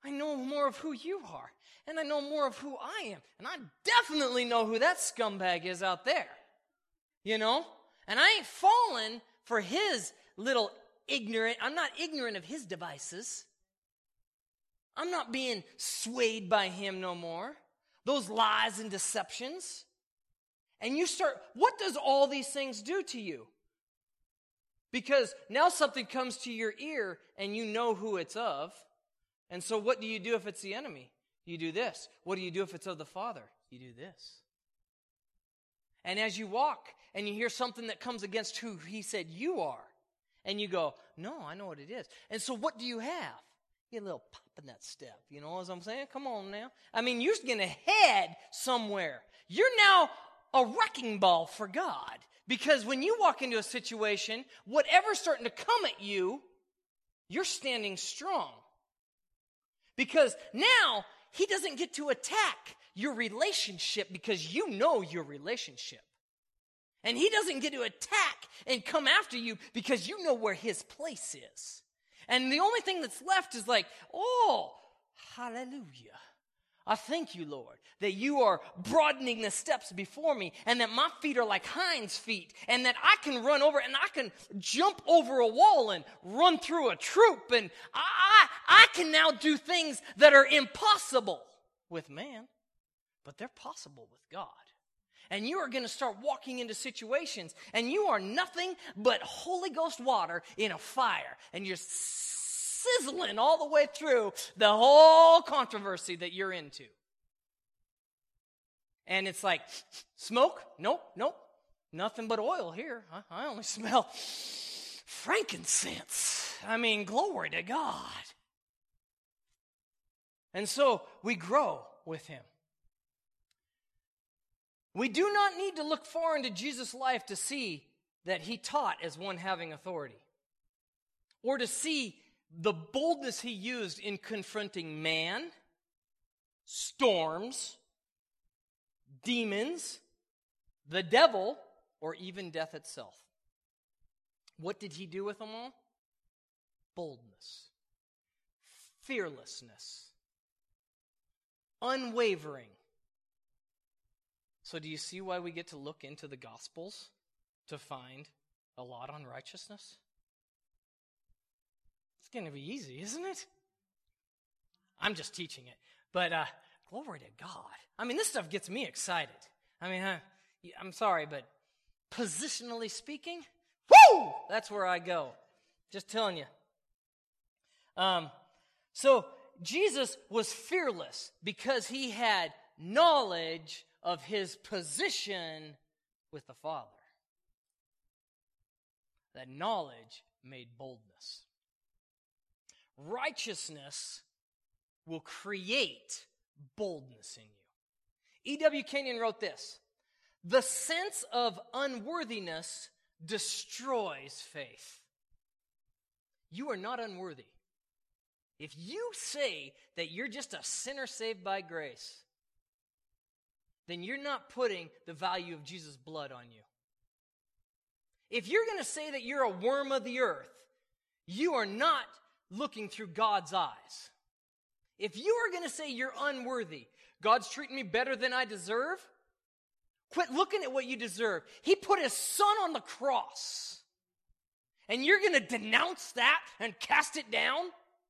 [SPEAKER 2] I know more of who you are. And I know more of who I am. And I definitely know who that scumbag is out there. You know? And I ain't fallen for his little ignorant. I'm not ignorant of his devices. I'm not being swayed by him no more. Those lies and deceptions. And you start, what does all these things do to you? Because now something comes to your ear and you know who it's of. And so what do you do if it's the enemy? You do this. What do you do if it's of the Father? You do this. And as you walk and you hear something that comes against who he said you are, and you go, no, I know what it is. And so what do you have? You get a little pop in that step. You know what I'm saying? Come on now. I mean, you're going to head somewhere. You're now a wrecking ball for God. Because when you walk into a situation, whatever's starting to come at you, you're standing strong. Because now he doesn't get to attack your relationship because you know your relationship. And he doesn't get to attack and come after you because you know where his place is. And the only thing that's left is like, oh, hallelujah. I thank you, Lord, that you are broadening the steps before me and that my feet are like hinds feet and that I can run over and I can jump over a wall and run through a troop and I can now do things that are impossible with man, but they're possible with God. And you are going to start walking into situations and you are nothing but Holy Ghost water in a fire and you're sizzling all the way through the whole controversy that you're into. And it's like, smoke? Nope. Nothing but oil here. I only smell frankincense. I mean, glory to God. And so we grow with him. We do not need to look far into Jesus' life to see that he taught as one having authority, or to see the boldness he used in confronting man, storms, demons, the devil, or even death itself. What did he do with them all? Boldness, fearlessness, unwavering. So do you see why we get to look into the Gospels to find a lot on righteousness? It's going to be easy, isn't it? I'm just teaching it. But glory to God. I mean, this stuff gets me excited. I mean, I'm sorry, but positionally speaking, woo! That's where I go. Just telling you. So Jesus was fearless because he had knowledge of his position with the Father. That knowledge made boldness. Righteousness will create boldness in you. E.W. Kenyon wrote this: the sense of unworthiness destroys faith. You are not unworthy. If you say that you're just a sinner saved by grace, then you're not putting the value of Jesus' blood on you. If you're going to say that you're a worm of the earth, you are not looking through God's eyes. If you are going to say you're unworthy, God's treating me better than I deserve, quit looking at what you deserve. He put his son on the cross. And you're going to denounce that and cast it down?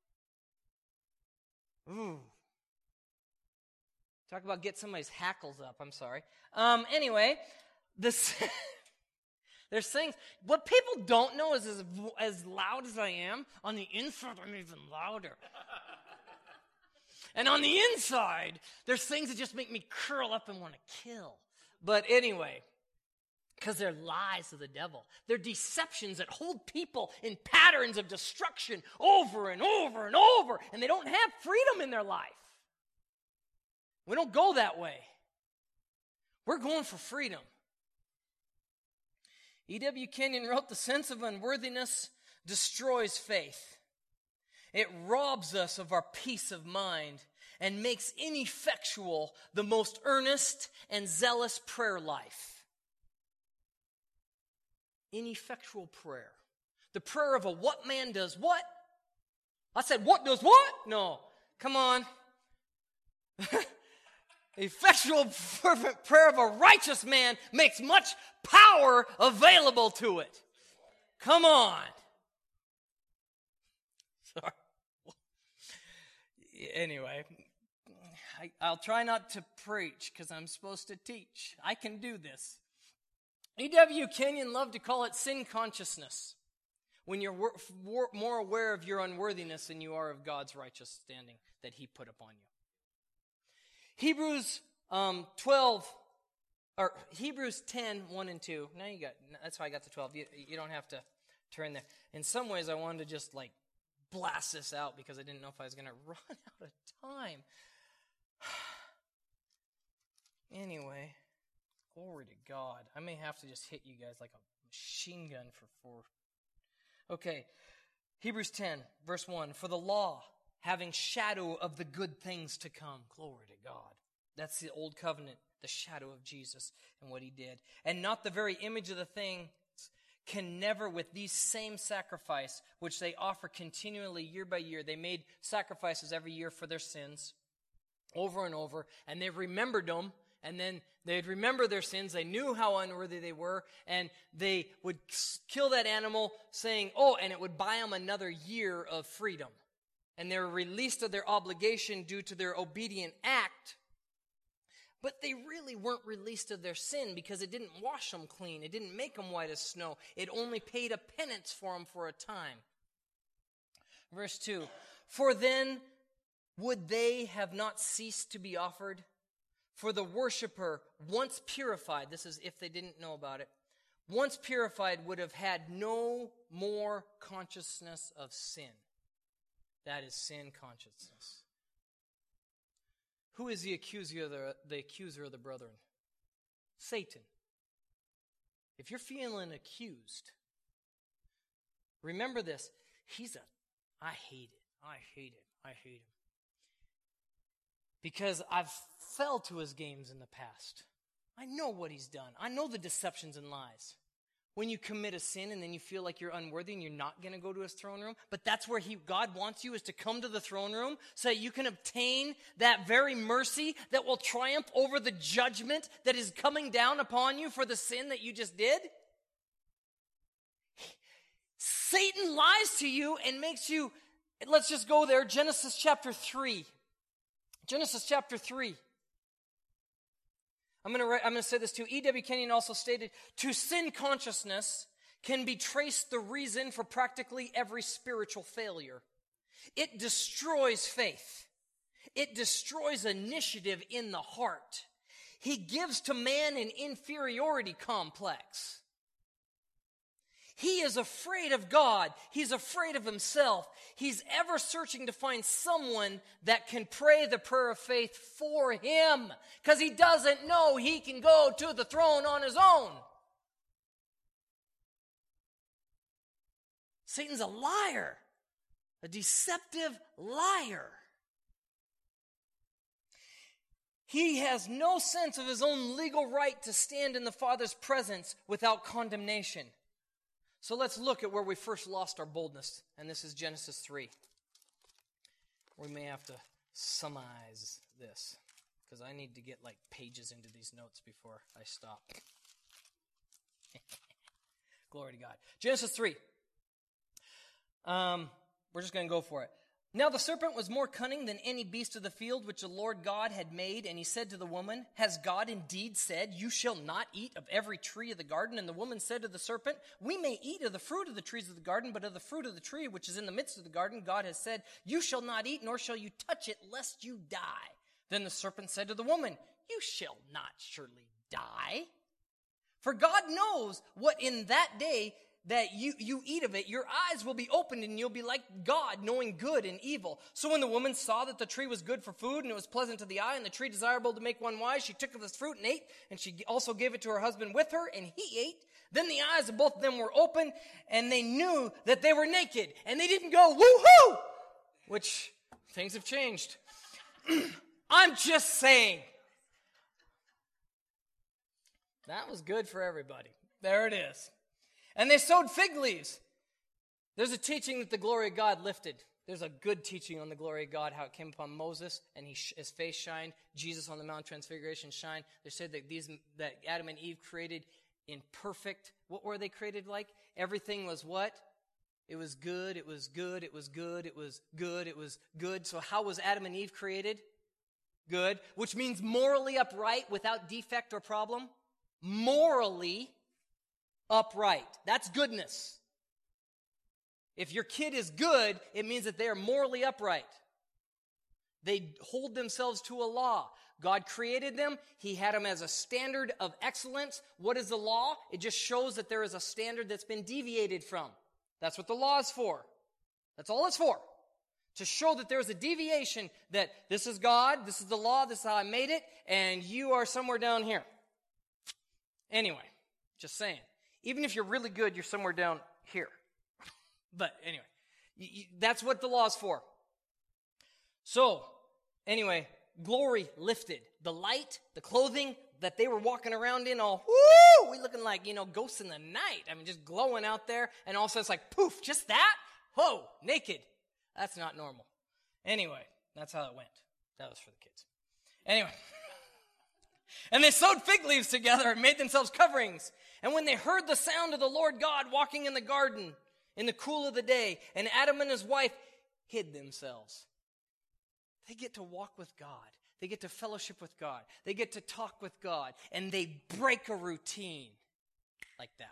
[SPEAKER 2] Ooh. Talk about get somebody's hackles up. I'm sorry. Anyway, there's things. What people don't know is as loud as I am, on the inside I'm even louder. And on the inside, there's things that just make me curl up and want to kill. But anyway, because they're lies of the devil. They're deceptions that hold people in patterns of destruction over and over and over, and they don't have freedom in their life. We don't go that way. We're going for freedom. E.W. Kenyon wrote, the sense of unworthiness destroys faith. It robs us of our peace of mind and makes ineffectual the most earnest and zealous prayer life. Ineffectual prayer. The prayer of a what man does what? I said, what does what? No. Come on. The effectual, fervent prayer of a righteous man makes much power available to it. Come on. Sorry. Anyway, I'll try not to preach because I'm supposed to teach. I can do this. E.W. Kenyon loved to call it sin consciousness, when you're more aware of your unworthiness than you are of God's righteous standing that he put upon you. Hebrews 10, 1 and 2. Now that's how I got to 12. You don't have to turn there. In some ways, I wanted to just blast this out because I didn't know if I was going to run out of time. Anyway, glory to God. I may have to just hit you guys like a machine gun for 4. Okay, Hebrews 10, verse 1. For the law, having shadow of the good things to come. Glory to God. That's the old covenant, the shadow of Jesus and what he did. And not the very image of the thing can never, with these same sacrifice, which they offer continually year by year. They made sacrifices every year for their sins, over and over, and they remembered them. And then they'd remember their sins. They knew how unworthy they were. And they would kill that animal saying, and it would buy them another year of freedom. And they were released of their obligation due to their obedient act. But they really weren't released of their sin because it didn't wash them clean. It didn't make them white as snow. It only paid a penance for them for a time. Verse 2. For then would they have not ceased to be offered? For the worshiper, once purified, this is if they didn't know about it, once purified would have had no more consciousness of sin. That is sin consciousness. Who is the accuser of the brethren? Satan. If you're feeling accused, remember this. I hate it. Because I've fell to his games in the past. I know what he's done. I know the deceptions and lies. When you commit a sin and then you feel like you're unworthy and you're not going to go to his throne room, but that's where God wants you, is to come to the throne room so that you can obtain that very mercy that will triumph over the judgment that is coming down upon you for the sin that you just did. Satan lies to you and makes you, let's just go there, Genesis chapter 3. Genesis chapter 3. I'm going to say this too. E.W. Kenyon also stated, to sin consciousness can be traced the reason for practically every spiritual failure. It destroys faith. It destroys initiative in the heart. He gives to man an inferiority complex. He is afraid of God. He's afraid of himself. He's ever searching to find someone that can pray the prayer of faith for him, because he doesn't know he can go to the throne on his own. Satan's a liar, a deceptive liar. He has no sense of his own legal right to stand in the Father's presence without condemnation. So let's look at where we first lost our boldness, and this is Genesis 3. We may have to summarize this, because I need to get pages into these notes before I stop. Glory to God. Genesis 3. We're just going to go for it. Now the serpent was more cunning than any beast of the field which the Lord God had made, and he said to the woman, has God indeed said, you shall not eat of every tree of the garden? And the woman said to the serpent, we may eat of the fruit of the trees of the garden, but of the fruit of the tree which is in the midst of the garden, God has said, you shall not eat, nor shall you touch it, lest you die. Then the serpent said to the woman, you shall not surely die. For God knows what in that day that you eat of it, your eyes will be opened and you'll be like God, knowing good and evil. So when the woman saw that the tree was good for food and it was pleasant to the eye and the tree desirable to make one wise, she took of this fruit and ate, and she also gave it to her husband with her, and he ate. Then the eyes of both of them were open, and they knew that they were naked, and they didn't go, woo-hoo! Which, things have changed. I'm just saying. That was good for everybody. There it is. And they sewed fig leaves. There's a teaching that the glory of God lifted There's a good teaching on the glory of God, how it came upon Moses, and his face shined. Jesus on the Mount of Transfiguration shined. They said that Adam and Eve created in perfect, what were they created like? Everything was what? It was good, it was good, it was good, it was good, it was good. So how was Adam and Eve created? Good, which means morally upright without defect or problem. Morally upright. That's goodness. If your kid is good, it means that they are morally upright. They hold themselves to a law. God created them. He had them as a standard of excellence. What is the law? It just shows that there is a standard that's been deviated from. That's what the law is for. That's all it's for. To show that there's a deviation, that this is God, this is the law, this is how I made it, and you are somewhere down here. Anyway, just saying. Even if you're really good, you're somewhere down here. But anyway, that's what the law is for. So, anyway, glory lifted. The light, the clothing that they were walking around in, all, woo, we looking like, ghosts in the night. I mean, just glowing out there, and all of a sudden it's like, poof, just that? Whoa, naked. That's not normal. Anyway, that's how it went. That was for the kids. Anyway. And they sewed fig leaves together and made themselves coverings. And when they heard the sound of the Lord God walking in the garden in the cool of the day, and Adam and his wife hid themselves. They get to walk with God. They get to fellowship with God. They get to talk with God. And they break a routine like that.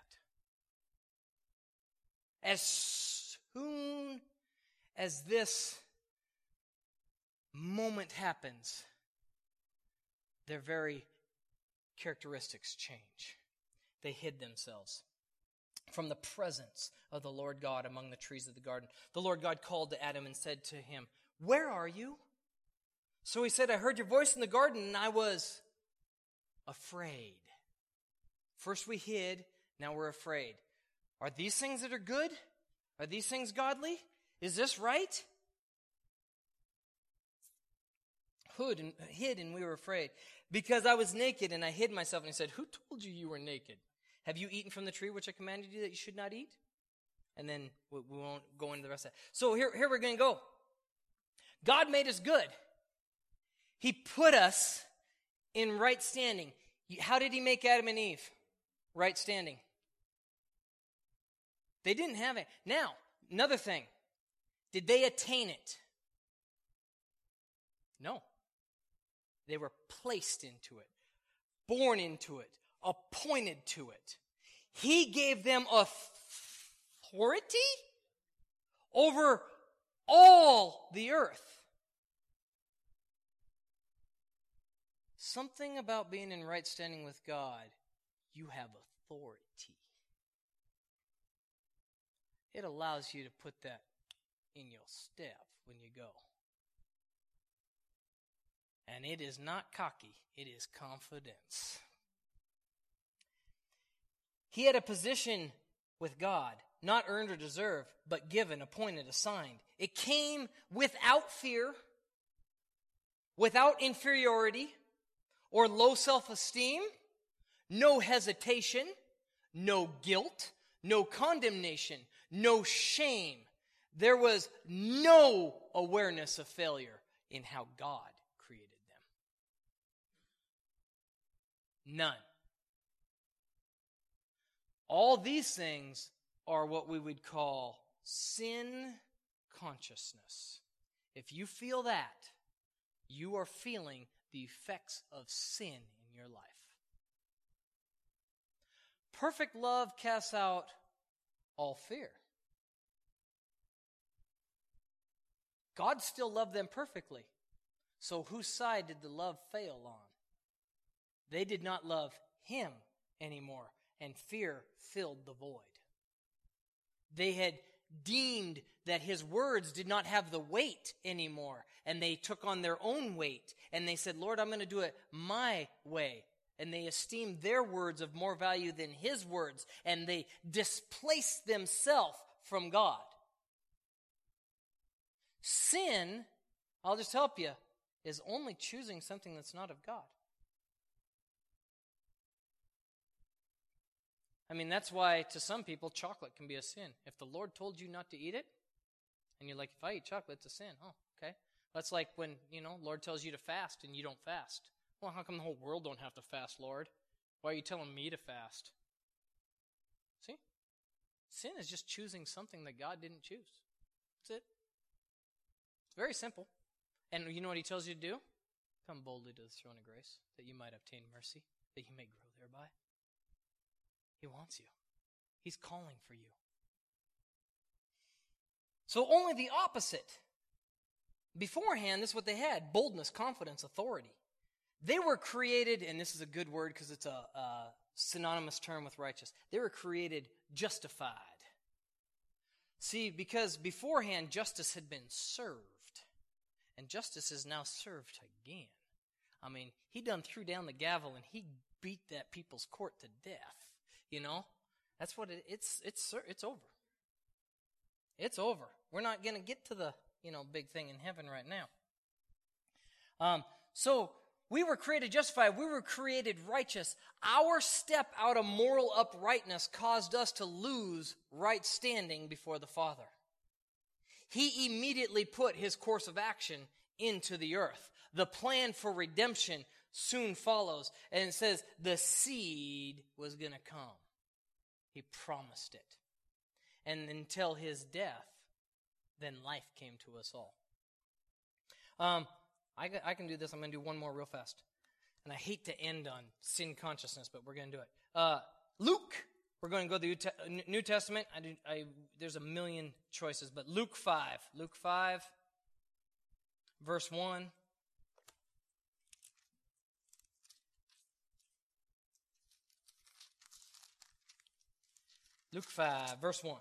[SPEAKER 2] As soon as this moment happens, their very characteristics change. They hid themselves from the presence of the Lord God among the trees of the garden. The Lord God called to Adam and said to him, "Where are you?" So he said, "I heard your voice in the garden and I was afraid." First we hid, now we're afraid. Are these things that are good? Are these things godly? Is this right? Hid and we were afraid. Because I was naked and I hid myself. And he said, "Who told you you were naked? Have you eaten from the tree which I commanded you that you should not eat?" And then we won't go into the rest of that. So here we're going to go. God made us good. He put us in right standing. How did he make Adam and Eve? Right standing. They didn't have it. Now, another thing. Did they attain it? No. They were placed into it, born into it, appointed to it. He gave them authority over all the earth. Something about being in right standing with God, you have authority. It allows you to put that in your step when you go. And it is not cocky, it is confidence. He had a position with God, not earned or deserved, but given, appointed, assigned. It came without fear, without inferiority, or low self-esteem, no hesitation, no guilt, no condemnation, no shame. There was no awareness of failure in how God created them. None. All these things are what we would call sin consciousness. If you feel that, you are feeling the effects of sin in your life. Perfect love casts out all fear. God still loved them perfectly. So whose side did the love fail on? They did not love him anymore, and fear filled the void. They had deemed that his words did not have the weight anymore, and they took on their own weight, and they said, "Lord, I'm going to do it my way." And they esteemed their words of more value than his words, and they displaced themselves from God. Sin, I'll just help you, is only choosing something that's not of God. I mean, that's why to some people chocolate can be a sin. If the Lord told you not to eat it, And you're like, if I eat chocolate, it's a sin. Oh, okay. That's like when, Lord tells you to fast and you don't fast. Well, how come the whole world don't have to fast, Lord? Why are you telling me to fast? See? Sin is just choosing something that God didn't choose. That's it. It's very simple. And you know what he tells you to do? Come boldly to the throne of grace, that you might obtain mercy, that you may grow thereby. He wants you. He's calling for you. So only the opposite. Beforehand, this is what they had: boldness, confidence, authority. They were created, and this is a good word because it's a synonymous term with righteous. They were created justified. See, because beforehand, justice had been served. And justice is now served again. I mean, he done threw down the gavel and he beat that people's court to death. That's what it's over. It's over. We're not going to get to the, big thing in heaven right now. So we were created justified. We were created righteous. Our step out of moral uprightness caused us to lose right standing before the Father. He immediately put his course of action into the earth. The plan for redemption soon follows. And it says the seed was going to come. He promised it. And until his death, then life came to us all. I can do this. I'm going to do one more real fast. And I hate to end on sin consciousness, but we're going to do it. Luke. We're going to go to the New Testament. There's a million choices, but Luke 5. Luke 5, verse 1. Luke 5, verse 1.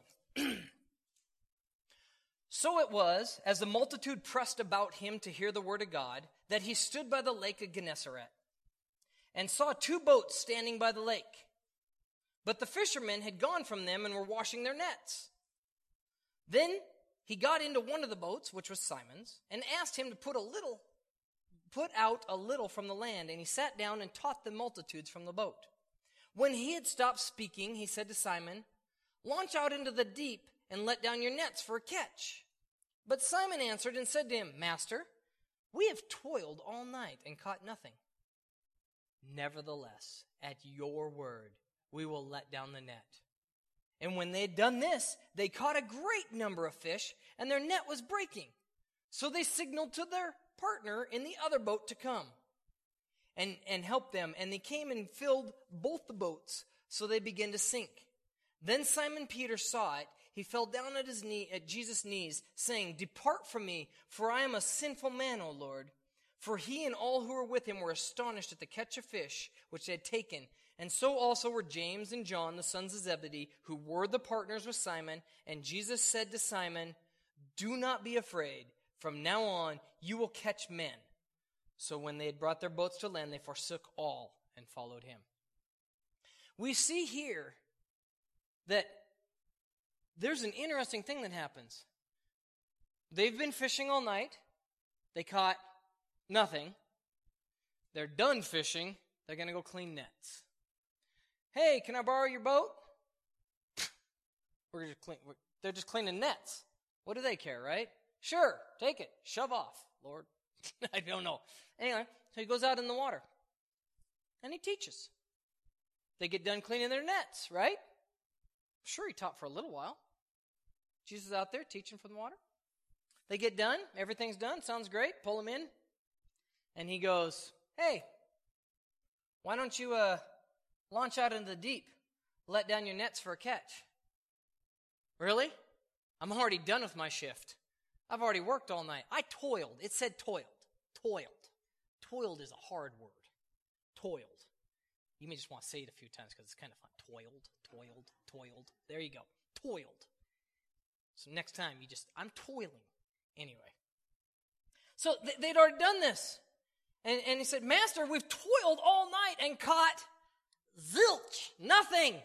[SPEAKER 2] So it was, as the multitude pressed about him to hear the word of God, that he stood by the lake of Gennesaret and saw 2 boats standing by the lake. But the fishermen had gone from them and were washing their nets. Then he got into one of the boats, which was Simon's, and asked him to put out a little from the land, and he sat down and taught the multitudes from the boat. When he had stopped speaking, he said to Simon, "Launch out into the deep and let down your nets for a catch." But Simon answered and said to him, "Master, we have toiled all night and caught nothing. Nevertheless, at your word, we will let down the net." And when they had done this, they caught a great number of fish, and their net was breaking. So they signaled to their partner in the other boat to come and help them. And they came and filled both the boats, so they began to sink. Then Simon Peter saw it. He fell down at Jesus' knees, saying, "Depart from me, for I am a sinful man, O Lord." For he and all who were with him were astonished at the catch of fish which they had taken. And so also were James and John, the sons of Zebedee, who were the partners with Simon. And Jesus said to Simon, "Do not be afraid. From now on, you will catch men." So when they had brought their boats to land, they forsook all and followed him. We see here that there's an interesting thing that happens. They've been fishing all night. They caught nothing. They're done fishing. They're going to go clean nets. "Hey, can I borrow your boat?" They're just cleaning nets. What do they care, right? "Sure, take it. Shove off, Lord." I don't know. Anyway, so he goes out in the water. And he teaches. They get done cleaning their nets, right? Sure, he taught for a little while. Jesus is out there teaching from the water. They get done. Everything's done. Sounds great. Pull him in. And he goes, "Hey, why don't you launch out into the deep, let down your nets for a catch?" "Really? I'm already done with my shift. I've already worked all night. I toiled." It said toiled. Toiled. Toiled is a hard word. Toiled. You may just want to say it a few times because it's kind of fun. Toiled, toiled, toiled. There you go. Toiled. So next time I'm toiling. Anyway. So they'd already done this. And he said, "Master, we've toiled all night and caught zilch, nothing."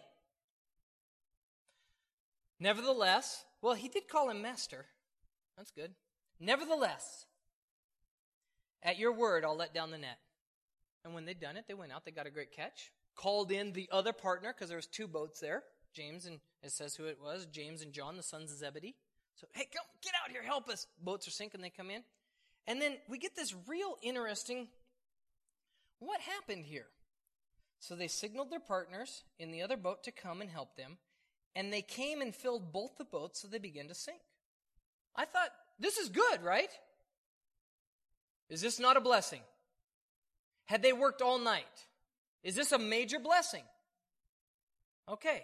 [SPEAKER 2] Nevertheless, well, he did call him master. That's good. "Nevertheless, at your word, I'll let down the net." And when they'd done it, they went out. They got a great catch. Called in the other partner, because there was 2 boats there. James, and it says who it was, James and John, the sons of Zebedee. So, hey, come, get out here, help us. Boats are sinking, they come in. And then we get this real interesting, what happened here? So they signaled their partners in the other boat to come and help them, and they came and filled both the boats, so they began to sink. I thought, this is good, right? Is this not a blessing? Had they worked all night? Is this a major blessing? Okay.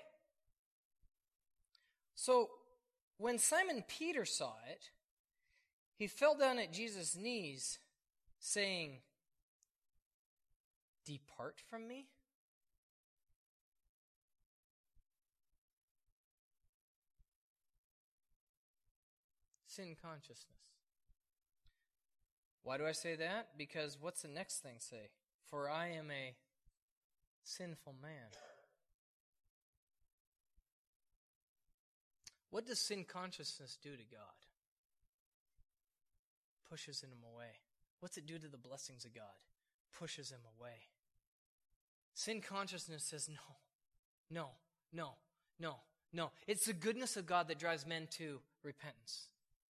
[SPEAKER 2] So, when Simon Peter saw it, he fell down at Jesus' knees, saying, "Depart from me." Sin consciousness. Why do I say that? Because what's the next thing say? For I am a sinful man. What does sin consciousness do to God? Pushes him away. What's it do to the blessings of God? Pushes him away. Sin consciousness says no. It's the goodness of God that drives men to repentance.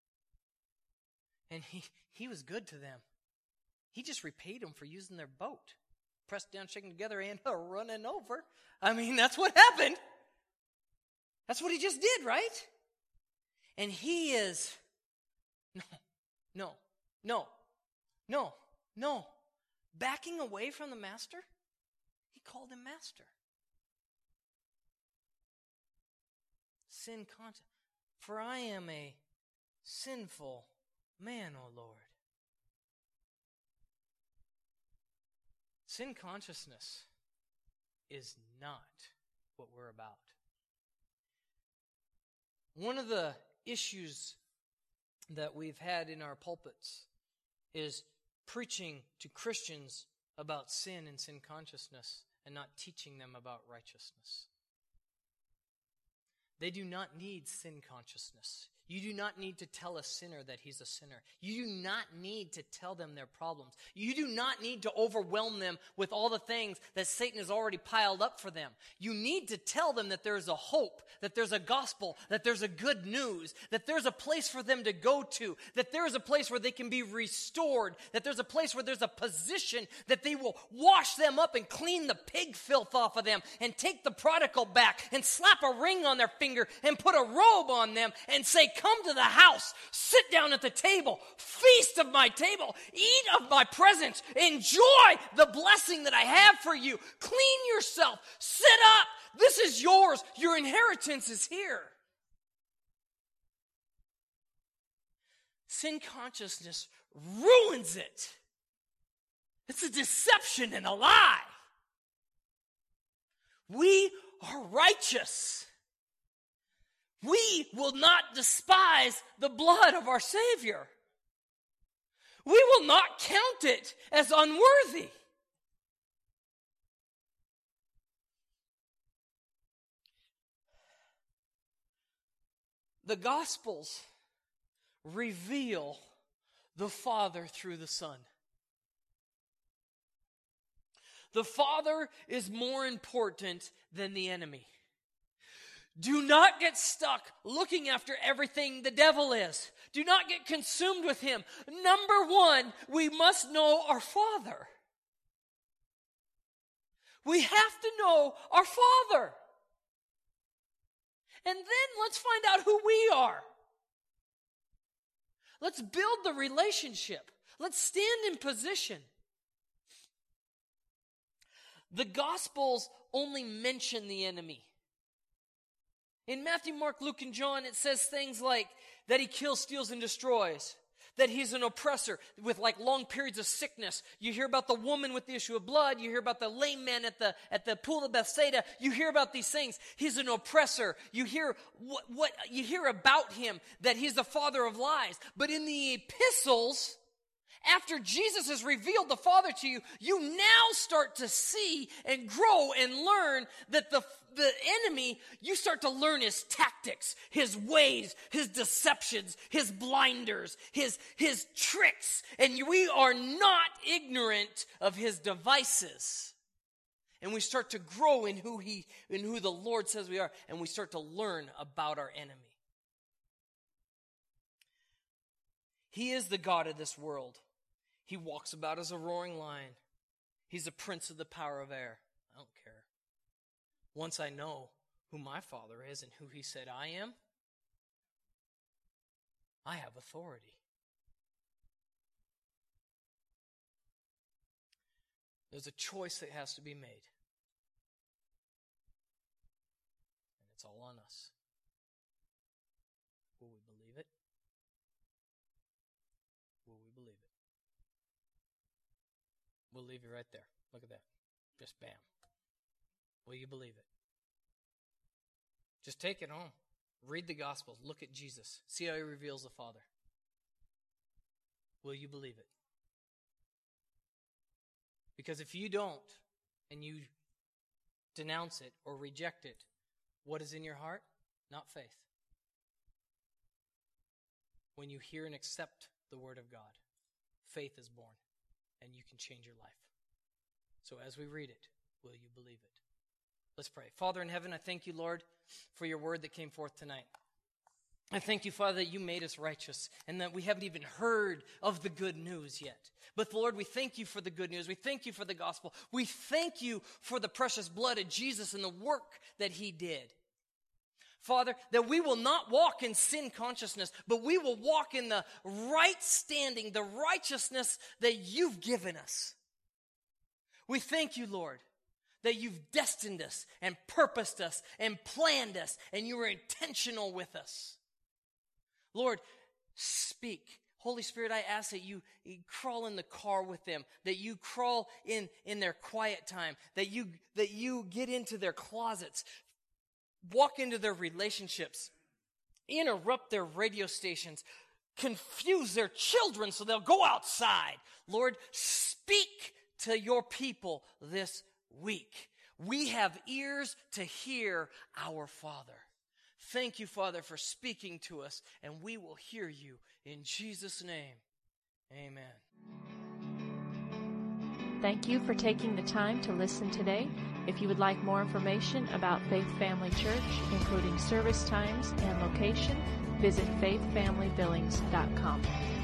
[SPEAKER 2] And he was good to them. He just repaid them for using their boat. Pressed down, shaken together, and running over. I mean, that's what happened. That's what he just did, right? And he is, no. Backing away from the master? He called him master. Sin conscious. For I am a sinful man, O Lord. Sin consciousness is not what we're about. One of the issues that we've had in our pulpits is preaching to Christians about sin and sin consciousness and not teaching them about righteousness. They do not need sin consciousness. You do not need to tell a sinner that he's a sinner. You do not need to tell them their problems. You do not need to overwhelm them with all the things that Satan has already piled up for them. You need to tell them that there's a hope, that there's a gospel, that there's a good news, that there's a place for them to go to, that there's a place where they can be restored, that there's a place where there's a position that they will wash them up and clean the pig filth off of them and take the prodigal back and slap a ring on their finger and put a robe on them and say, "Come to the house, sit down at the table, feast of my table, eat of my presence, enjoy the blessing that I have for you. Clean yourself, sit up, this is yours, your inheritance is here." Sin consciousness ruins it. It's a deception and a lie. We are righteous. We will not despise the blood of our Savior. We will not count it as unworthy. The Gospels reveal the Father through the Son. The Father is more important than the enemy. Do not get stuck looking after everything the devil is. Do not get consumed with him. Number one, we must know our Father. We have to know our Father. And then let's find out who we are. Let's build the relationship. Let's stand in position. The Gospels only mention the enemy. In Matthew, Mark, Luke, and John, it says things like that he kills, steals, and destroys. That he's an oppressor with like long periods of sickness. You hear about the woman with the issue of blood. You hear about the lame man at the pool of Bethsaida. You hear about these things. He's an oppressor. You hear what you hear about him, that he's the father of lies. But in the epistles, after Jesus has revealed the Father to you, you now start to see and grow and learn that the enemy, you start to learn his tactics, his ways, his deceptions, his blinders, his tricks. And we are not ignorant of his devices. And we start to grow in who the Lord says we are, and we start to learn about our enemy. He is the God of this world. He walks about as a roaring lion. He's the prince of the power of air. I don't care. Once I know who my Father is and who He said I am, I have authority. There's a choice that has to be made. And it's all on us. Will we believe it? Will we believe it? We'll leave you right there. Look at that. Just bam. Will you believe it? Just take it home. Read the Gospels. Look at Jesus. See how He reveals the Father. Will you believe it? Because if you don't, and you denounce it or reject it, what is in your heart? Not faith. When you hear and accept the Word of God, faith is born, and you can change your life. So as we read it, will you believe it? Let's pray. Father in heaven, I thank you, Lord, for your word that came forth tonight. I thank you, Father, that you made us righteous and that we haven't even heard of the good news yet. But Lord, we thank you for the good news. We thank you for the gospel. We thank you for the precious blood of Jesus and the work that He did. Father, that we will not walk in sin consciousness, but we will walk in the right standing, the righteousness that you've given us. We thank you, Lord, that you've destined us and purposed us and planned us, and you were intentional with us. Lord, speak. Holy Spirit, I ask that you crawl in the car with them, that you crawl in their quiet time, that you get into their closets, walk into their relationships, interrupt their radio stations, confuse their children so they'll go outside. Lord, speak to your people this week. We have ears to hear our Father. Thank you, Father, for speaking to us, and we will hear you in Jesus' name. Amen.
[SPEAKER 1] Thank you for taking the time to listen today. If you would like more information about Faith Family Church, including service times and location, visit faithfamilybillings.com.